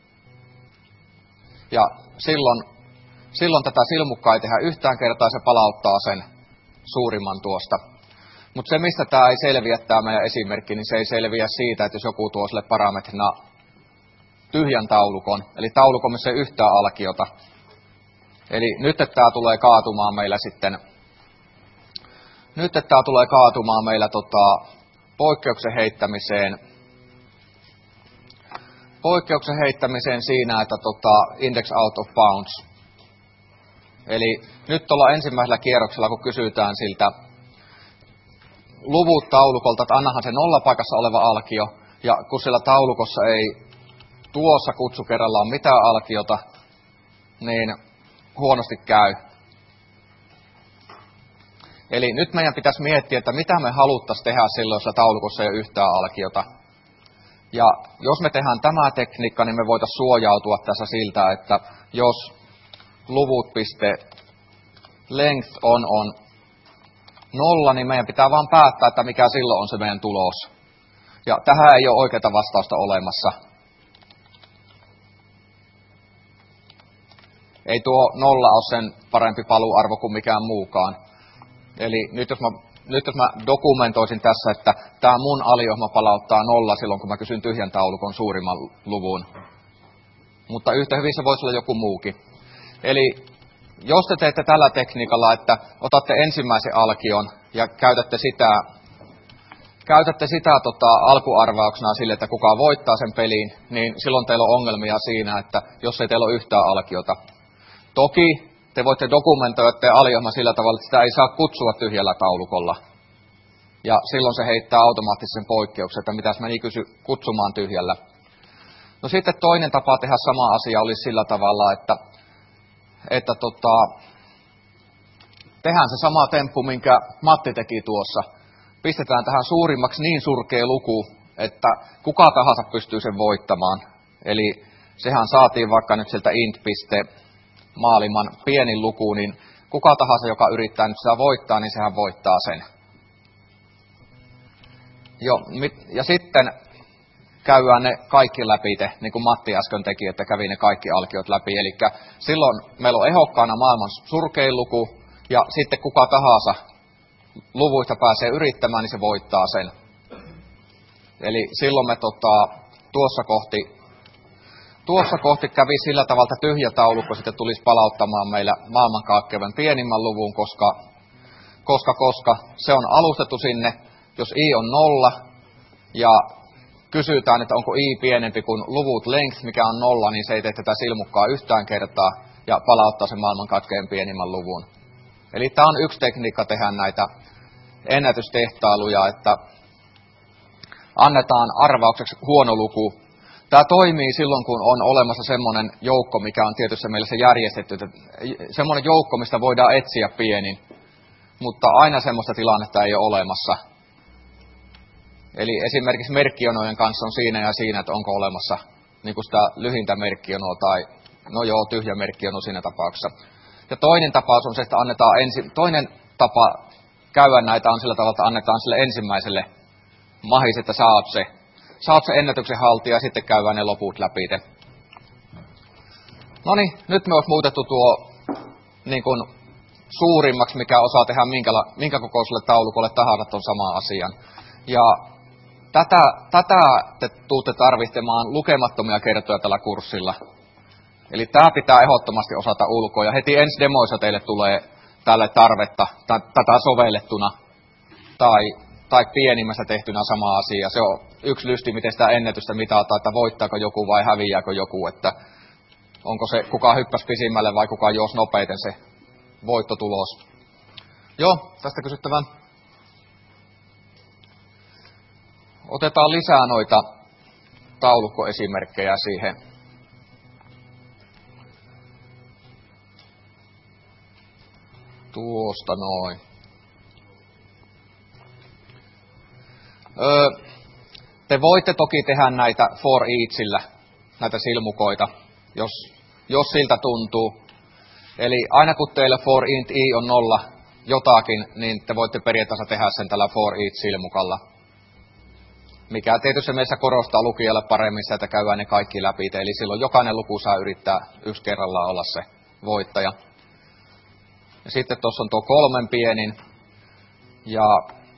Ja silloin tätä silmukkaa ei tehdä yhtään kertaa, se palauttaa sen suurimman tuosta. Mutta se, mistä tämä ei selviä, tämä meidän esimerkki, niin se ei selviä siitä, että jos joku tuo sille parametrina tyhjän taulukon, eli taulukon, missä ei yhtään alkiota. Eli nyt tämä tulee kaatumaan meillä sitten, poikkeuksen heittämiseen siinä, että index out of bounds. Eli nyt ollaan ensimmäisellä kierroksella, kun kysytään siltä luvut taulukolta, että annahan se nollapaikassa oleva alkio, ja kun siellä taulukossa ei tuossa kutsukerralla ole mitään alkiota, niin huonosti käy. Eli nyt meidän pitäisi miettiä, että mitä me haluttaisiin tehdä silloin, jos taulukossa ei ole yhtään alkiota. Ja jos me tehdään tämä tekniikka, niin me voitaisiin suojautua tässä siltä, että jos luvut length on 0, niin meidän pitää vaan päättää, että mikä silloin on se meidän tulos. Ja tähän ei ole oikeaa vastausta olemassa. Ei tuo 0 ole sen parempi paluarvo kuin mikään muukaan. Eli nyt jos mä dokumentoisin tässä, että tämä mun aliohma palauttaa 0 silloin, kun mä kysyn tyhjän taulukon suurimman luvun. Mutta yhtä hyvin se voisi olla joku muukin. Eli jos te teette tällä tekniikalla, että otatte ensimmäisen alkion ja käytätte sitä alkuarvauksena sille, että kuka voittaa sen peliin, niin silloin teillä on ongelmia siinä, että jos ei teillä ole yhtään alkiota. Toki te voitte dokumentoida aliohma sillä tavalla, että sitä ei saa kutsua tyhjällä taulukolla. Ja silloin se heittää automaattisen poikkeuksen, että mitäs meni kutsumaan tyhjällä. No sitten toinen tapa tehdä sama asia olisi sillä tavalla, että tehdään se sama temppu, minkä Matti teki tuossa. Pistetään tähän suurimmaksi niin surkea luku, että kuka tahansa pystyy sen voittamaan. Eli sehän saatiin vaikka nyt sieltä int.maailman pienin luku, niin kuka tahansa, joka yrittää nyt sitä voittaa, niin sehän voittaa sen. Ja sitten käydään ne kaikki läpi, niin kuin Matti äsken teki, että kävi ne kaikki alkiot läpi. Eli silloin meillä on ehokkaana maailman surkein luku, ja sitten kuka tahansa luvuista pääsee yrittämään, niin se voittaa sen. Eli silloin me tuossa kohti kävi sillä tavalla, että tyhjä taulukko sitten tulisi palauttamaan meillä maailmankaikkeuden pienimmän luvun, koska se on alustettu sinne, jos i on 0, ja kysytään, että onko i pienempi kuin luvut length, mikä on 0, niin se ei tee tätä silmukkaa yhtään kertaa ja palauttaa sen maailmankaikkeuden pienimmän luvun. Eli tämä on yksi tekniikka tehdä näitä ennätystehtailuja, että annetaan arvaukseksi huono luku. Tämä toimii silloin, kun on olemassa semmoinen joukko, mikä on tietyssä mielessä järjestetty, semmoinen joukko, mistä voidaan etsiä pienin, mutta aina semmoista tilannetta ei ole olemassa. Eli esimerkiksi merkkionojen kanssa on siinä ja siinä, että onko olemassa niin kuin sitä lyhintä merkkionoa tai tyhjä merkkiono siinä tapauksessa. Ja toinen tapaus on se, että toinen tapa käydä näitä on sillä tavalla, että annetaan sille ensimmäiselle mahis, että saat se ennätyksen haltia ja sitten käydään ne loput läpi. Noniin, nyt me olisi muutettu tuo niin kuin suurimmaksi, mikä osaa tehdä minkä kokoiselle taulukolle tahansa tuon saman asian. Ja tätä te tuutte tarvitsemaan lukemattomia kertoja tällä kurssilla. Eli tämä pitää ehdottomasti osata ulkoa. Ja heti ensi demoissa teille tulee tälle tarvetta, tätä sovellettuna tai pienimmässä tehtynä sama asia. Se on yksi lysti, miten sitä ennätystä mitataan, että voittaako joku vai häviääkö joku. Että onko se kuka hyppäsi pisimmälle vai kuka juosi nopeiten se voittotulos. Joo, tästä kysyttävän. Otetaan lisää noita taulukkoesimerkkejä siihen. Tuosta noin. Te voitte toki tehdä näitä for eachillä, näitä silmukoita, jos siltä tuntuu. Eli aina kun teillä for int i on 0 jotakin, niin te voitte periaatteessa tehdä sen tällä for each silmukalla. Mikä tietysti meissä korostaa lukijalle paremmin sitä, että käydään ne kaikki läpi. Eli silloin jokainen luku saa yrittää yksi kerrallaan olla se voittaja. Ja sitten tuossa on tuo 3 pienin. Ja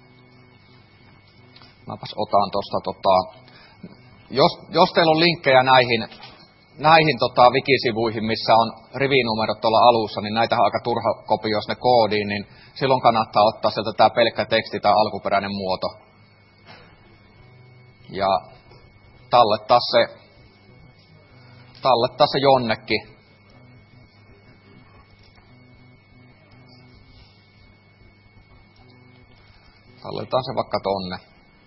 mäpäs otan tuosta, jos teillä on linkkejä näihin wikisivuihin, missä on rivinumerot tuolla alussa, niin näitä on aika turha kopioida ne koodiin, niin silloin kannattaa ottaa sieltä tämä pelkkä teksti tai alkuperäinen muoto. Ja tallettaa se jonnekin. Talletetaan se vaikka tonne.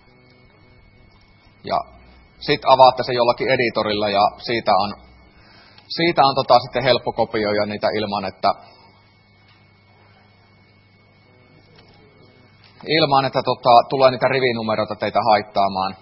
Ja sit avaatte se jollakin editorilla ja siitä on sitten helppo kopioida niitä ilman, että tulee niitä rivinumeroita teitä haittaamaan.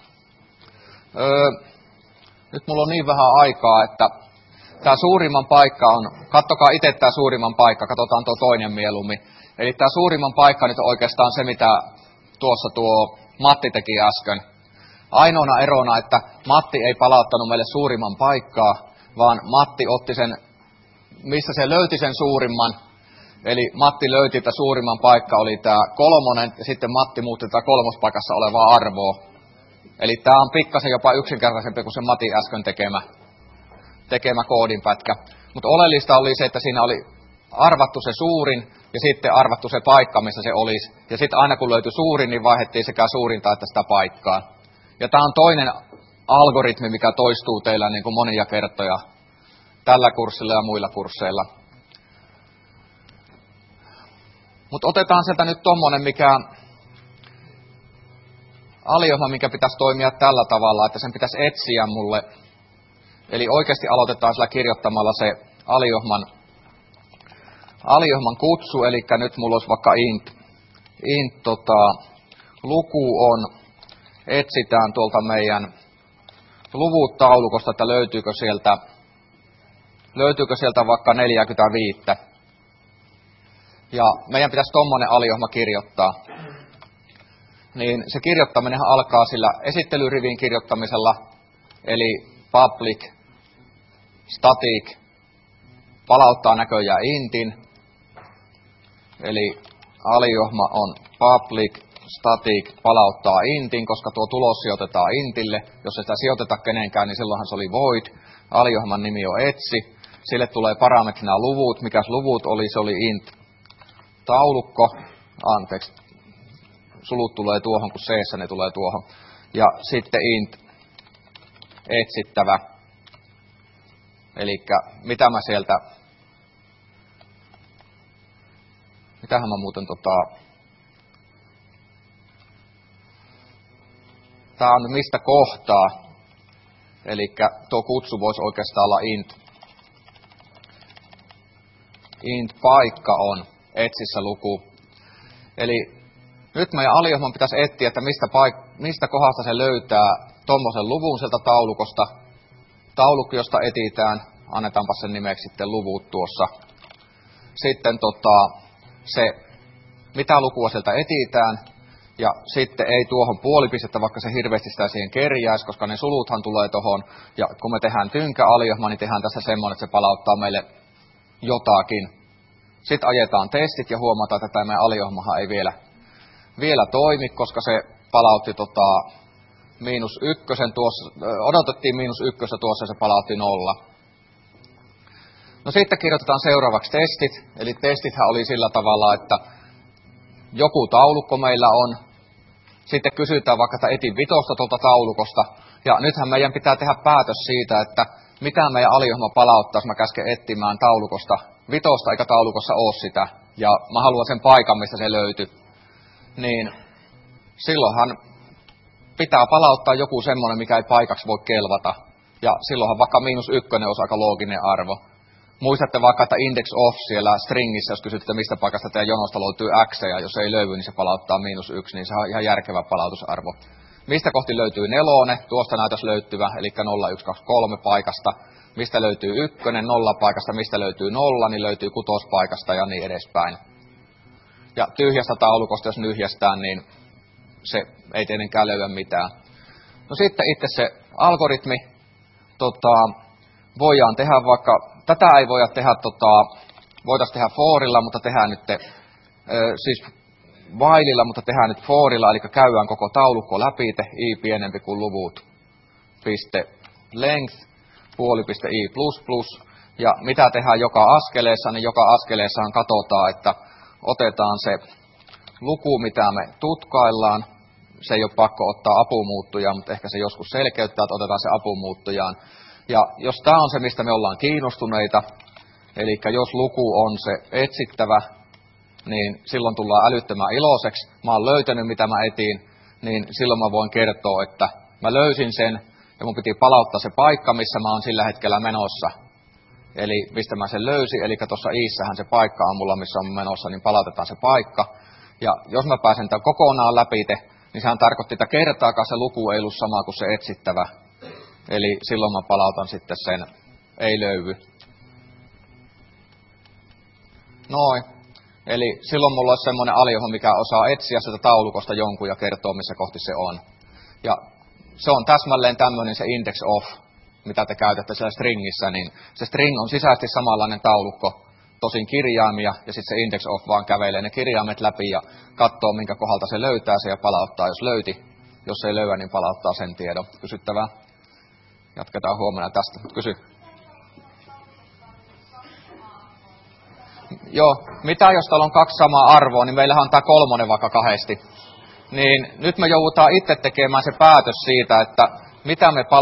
Nyt mulla on niin vähän aikaa, että tää suurimman paikka on, kattokaa itse tää suurimman paikka, katsotaan tuo toinen mieluummin. Eli tää suurimman paikka nyt on oikeastaan se, mitä tuossa tuo Matti teki äsken. Ainoana erona, että Matti ei palauttanut meille suurimman paikkaa, vaan Matti otti sen, missä se löyti sen suurimman. Eli Matti löyti, että suurimman paikka oli tämä 3, ja sitten Matti muutti tätä 3. paikassa olevaa arvoa. Eli tämä on pikkasen jopa yksinkertaisempi kuin se Matin äsken tekemä koodinpätkä. Mutta oleellista oli se, että siinä oli arvattu se suurin, ja sitten arvattu se paikka, missä se olisi. Ja sitten aina kun löytyi suurin, niin vaihdettiin sekä suurinta että sitä paikkaa. Ja tämä on toinen algoritmi, mikä toistuu teillä niin kuin monia kertoja tällä kurssilla ja muilla kursseilla. Mutta otetaan sieltä nyt tommonen aliohjelma, mikä pitäisi toimia tällä tavalla, että sen pitäisi etsiä mulle. Eli oikeasti aloitetaan sillä kirjoittamalla se aliohjelman kutsu, eli nyt mulla olisi vaikka int luku on, etsitään tuolta meidän luvut taulukosta, että löytyykö sieltä vaikka 45. Ja meidän pitäisi tommonen aliohjelma kirjoittaa. Niin se kirjoittaminen alkaa sillä esittelyrivin kirjoittamisella, eli public static palauttaa näköjään intin. Eli aliohjelma on public static palauttaa intin, koska tuo tulos sijoitetaan intille. Jos ei sitä sijoiteta kenenkään, niin silloinhan se oli void. Aliohjelman nimi on etsi. Sille tulee parametrina luvut. Mikäs luvut oli? Se oli int taulukko. Anteeksi. Sulut tulee tuohon, kun C ne tulee tuohon. Ja sitten int etsittävä. Elikkä mitähän mä muuten tää on mistä kohtaa. Elikkä tuo kutsu voisi oikeastaan olla int paikka on etsissä luku. Eli nyt meidän aliohjelman pitäisi etsiä, että mistä kohdasta se löytää tommosen luvun sieltä taulukosta. Taulukko, josta etitään, annetaanpa sen nimeksi sitten luvut tuossa. Sitten se, mitä lukua sieltä etitään, ja sitten ei tuohon puolipistettä, vaikka se hirveästi sitä siihen kerjäisi, koska ne suluthan tulee tuohon. Ja kun me tehdään tynkäaliohjelma, niin tehdään tässä semmoinen, että se palauttaa meille jotakin. Sitten ajetaan testit ja huomataan, että tämä meidän aliohjelmahan ei vielä toimi, koska se palautti -1 tuossa, odotettiin -1 tuossa ja se palautti 0. No sitten kirjoitetaan seuraavaksi testit, eli testithän oli sillä tavalla, että joku taulukko meillä on, sitten kysytään vaikka, että etin 5 tuolta taulukosta, ja nythän meidän pitää tehdä päätös siitä, että mitä meidän aliohjelma palauttaa, jos mä käsken etsimään taulukosta 5, eikä taulukossa ole sitä, ja mä haluan sen paikan, mistä se löytyy. Niin silloinhan pitää palauttaa joku semmoinen, mikä ei paikaksi voi kelvata. Ja silloinhan vaikka -1 olisi aika looginen arvo. Muistatte vaikka, että index of siellä stringissä, jos kysytte, mistä paikasta teidän jonosta löytyy x, ja jos ei löydy, niin se palauttaa -1, niin se on ihan järkevä palautusarvo. Mistä kohti löytyy 4, tuosta näytös löytyvä, eli 0, 1, 2, 3 paikasta. Mistä löytyy 1, 0 paikasta, mistä löytyy 0, niin löytyy 6 paikasta ja niin edespäin. Ja tyhjästä taulukosta, jos nyhjästään, niin se ei tietenkään löyä mitään. No sitten itse se algoritmi voidaan tehdä vaikka, tätä ei voida tehdä, voitaisiin tehdä forilla, mutta tehdään nyt, siis whileilla, mutta tehdään nyt forilla, eli käydään koko taulukko läpi, i pienempi kuin luvut, .length, .i++, ja mitä tehdään joka askeleessa, niin joka askeleessahan katsotaan, että otetaan se luku, mitä me tutkaillaan. Se ei ole pakko ottaa apumuuttujaa, mutta ehkä se joskus selkeyttää, että otetaan se apumuuttujaan. Ja jos tämä on se, mistä me ollaan kiinnostuneita, eli jos luku on se etsittävä, niin silloin tullaan älyttömän iloiseksi. Mä oon löytänyt, mitä mä etin, niin silloin mä voin kertoa, että mä löysin sen ja mun piti palauttaa se paikka, missä mä oon sillä hetkellä menossa. Eli mistä mä sen löysin, eli tuossa iissähän se paikka on mulla, missä on menossa, niin palautetaan se paikka. Ja jos mä pääsen tämän kokonaan läpite, niin sehän tarkoitti, että kertaakaan se luku ei ollut sama kuin se etsittävä. Eli silloin mä palautan sitten sen ei löydy. Noin. Eli silloin mulla olisi semmoinen alioho, mikä osaa etsiä sitä taulukosta jonkun ja kertoo, missä kohti se on. Ja se on täsmälleen tämmöinen se index of, mitä te käytätte siellä stringissä, niin se string on sisäisesti samanlainen taulukko, tosin kirjaimia, ja sitten se index of vaan kävelee ne kirjaimet läpi ja katsoo, minkä kohdalta se löytää se ja palauttaa, jos löyti. Jos ei löyä, niin palauttaa sen tiedon. Kysyttävää. Jatketaan huomenna tästä. Kysy. Joo, mitä jos täällä on 2 samaa arvoa, niin meillähän on tämä 3 vaikka 2. Niin nyt me joudutaan itse tekemään se päätös siitä, että mitä me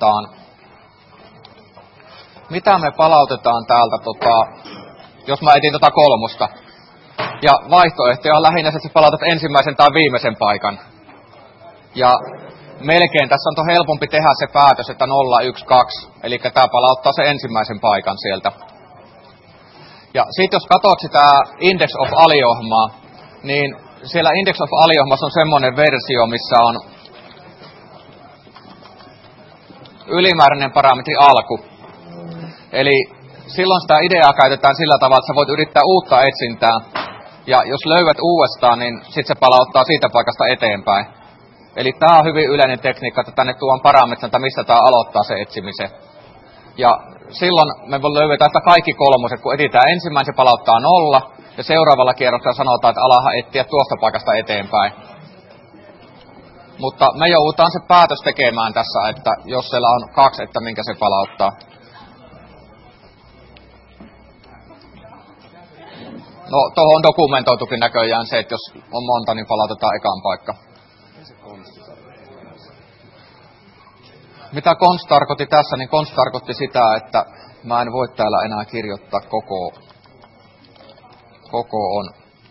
palautetaan täältä, jos mä etin 3. Ja vaihtoehtoja on lähinnä, että sä palautat ensimmäisen tai viimeisen paikan. Ja melkein tässä on helpompi tehdä se päätös, että 0, 1, 2, eli tämä palauttaa se ensimmäisen paikan sieltä. Ja sitten jos katsot sitä index of aliohmaa, niin siellä index of aliohmassa on semmoinen versio, missä on ylimääräinen parametri alku. Eli silloin sitä ideaa käytetään sillä tavalla, että sä voit yrittää uutta etsintää. Ja jos löydät uudestaan, niin sitten se palauttaa siitä paikasta eteenpäin. Eli tämä on hyvin yleinen tekniikka, että tänne tuon parametrin, että mistä tämä aloittaa se etsimisen. Ja silloin me löydetään sitä kaikki 3, kun etsitään ensimmäinen, se palauttaa 0. Ja seuraavalla kierroksella sanotaan, että alahan etsiä tuosta paikasta eteenpäin. Mutta me joudutaan se päätös tekemään tässä, että jos siellä on 2, että minkä se palauttaa. No, tuohon on dokumentoitukin näköjään se, että jos on monta, niin palautetaan ekaan paikka. Mitä konst tarkoitti tässä, niin konst tarkoitti sitä, että mä en voi täällä enää kirjoittaa koko on.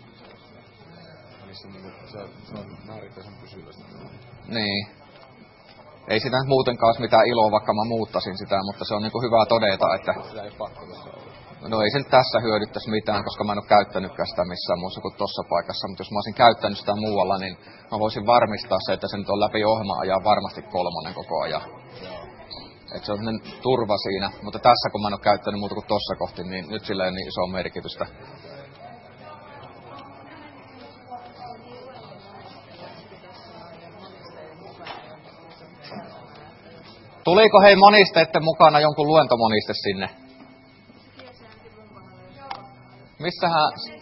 Niin. Ei sitä nyt muutenkaan olisi mitään iloa, vaikka mä muuttasin sitä, mutta se on niin kuin hyvä todeta, että no ei se nyt tässä hyödyttäisi mitään, koska mä en ole käyttänytkään sitä missään muussa kuin tossa paikassa, mutta jos mä olisin käyttänyt sitä muualla, niin mä voisin varmistaa se, että se nyt on läpi ohjelman ajan varmasti 3 koko ajan. Että se on sellainen turva siinä, mutta tässä kun mä en ole käyttänyt muuta kuin tossa kohti, niin nyt sillä ei ole niin isoa merkitystä. Tuliko hei monisteiden mukana jonkun luentomoniste sinne? Missähän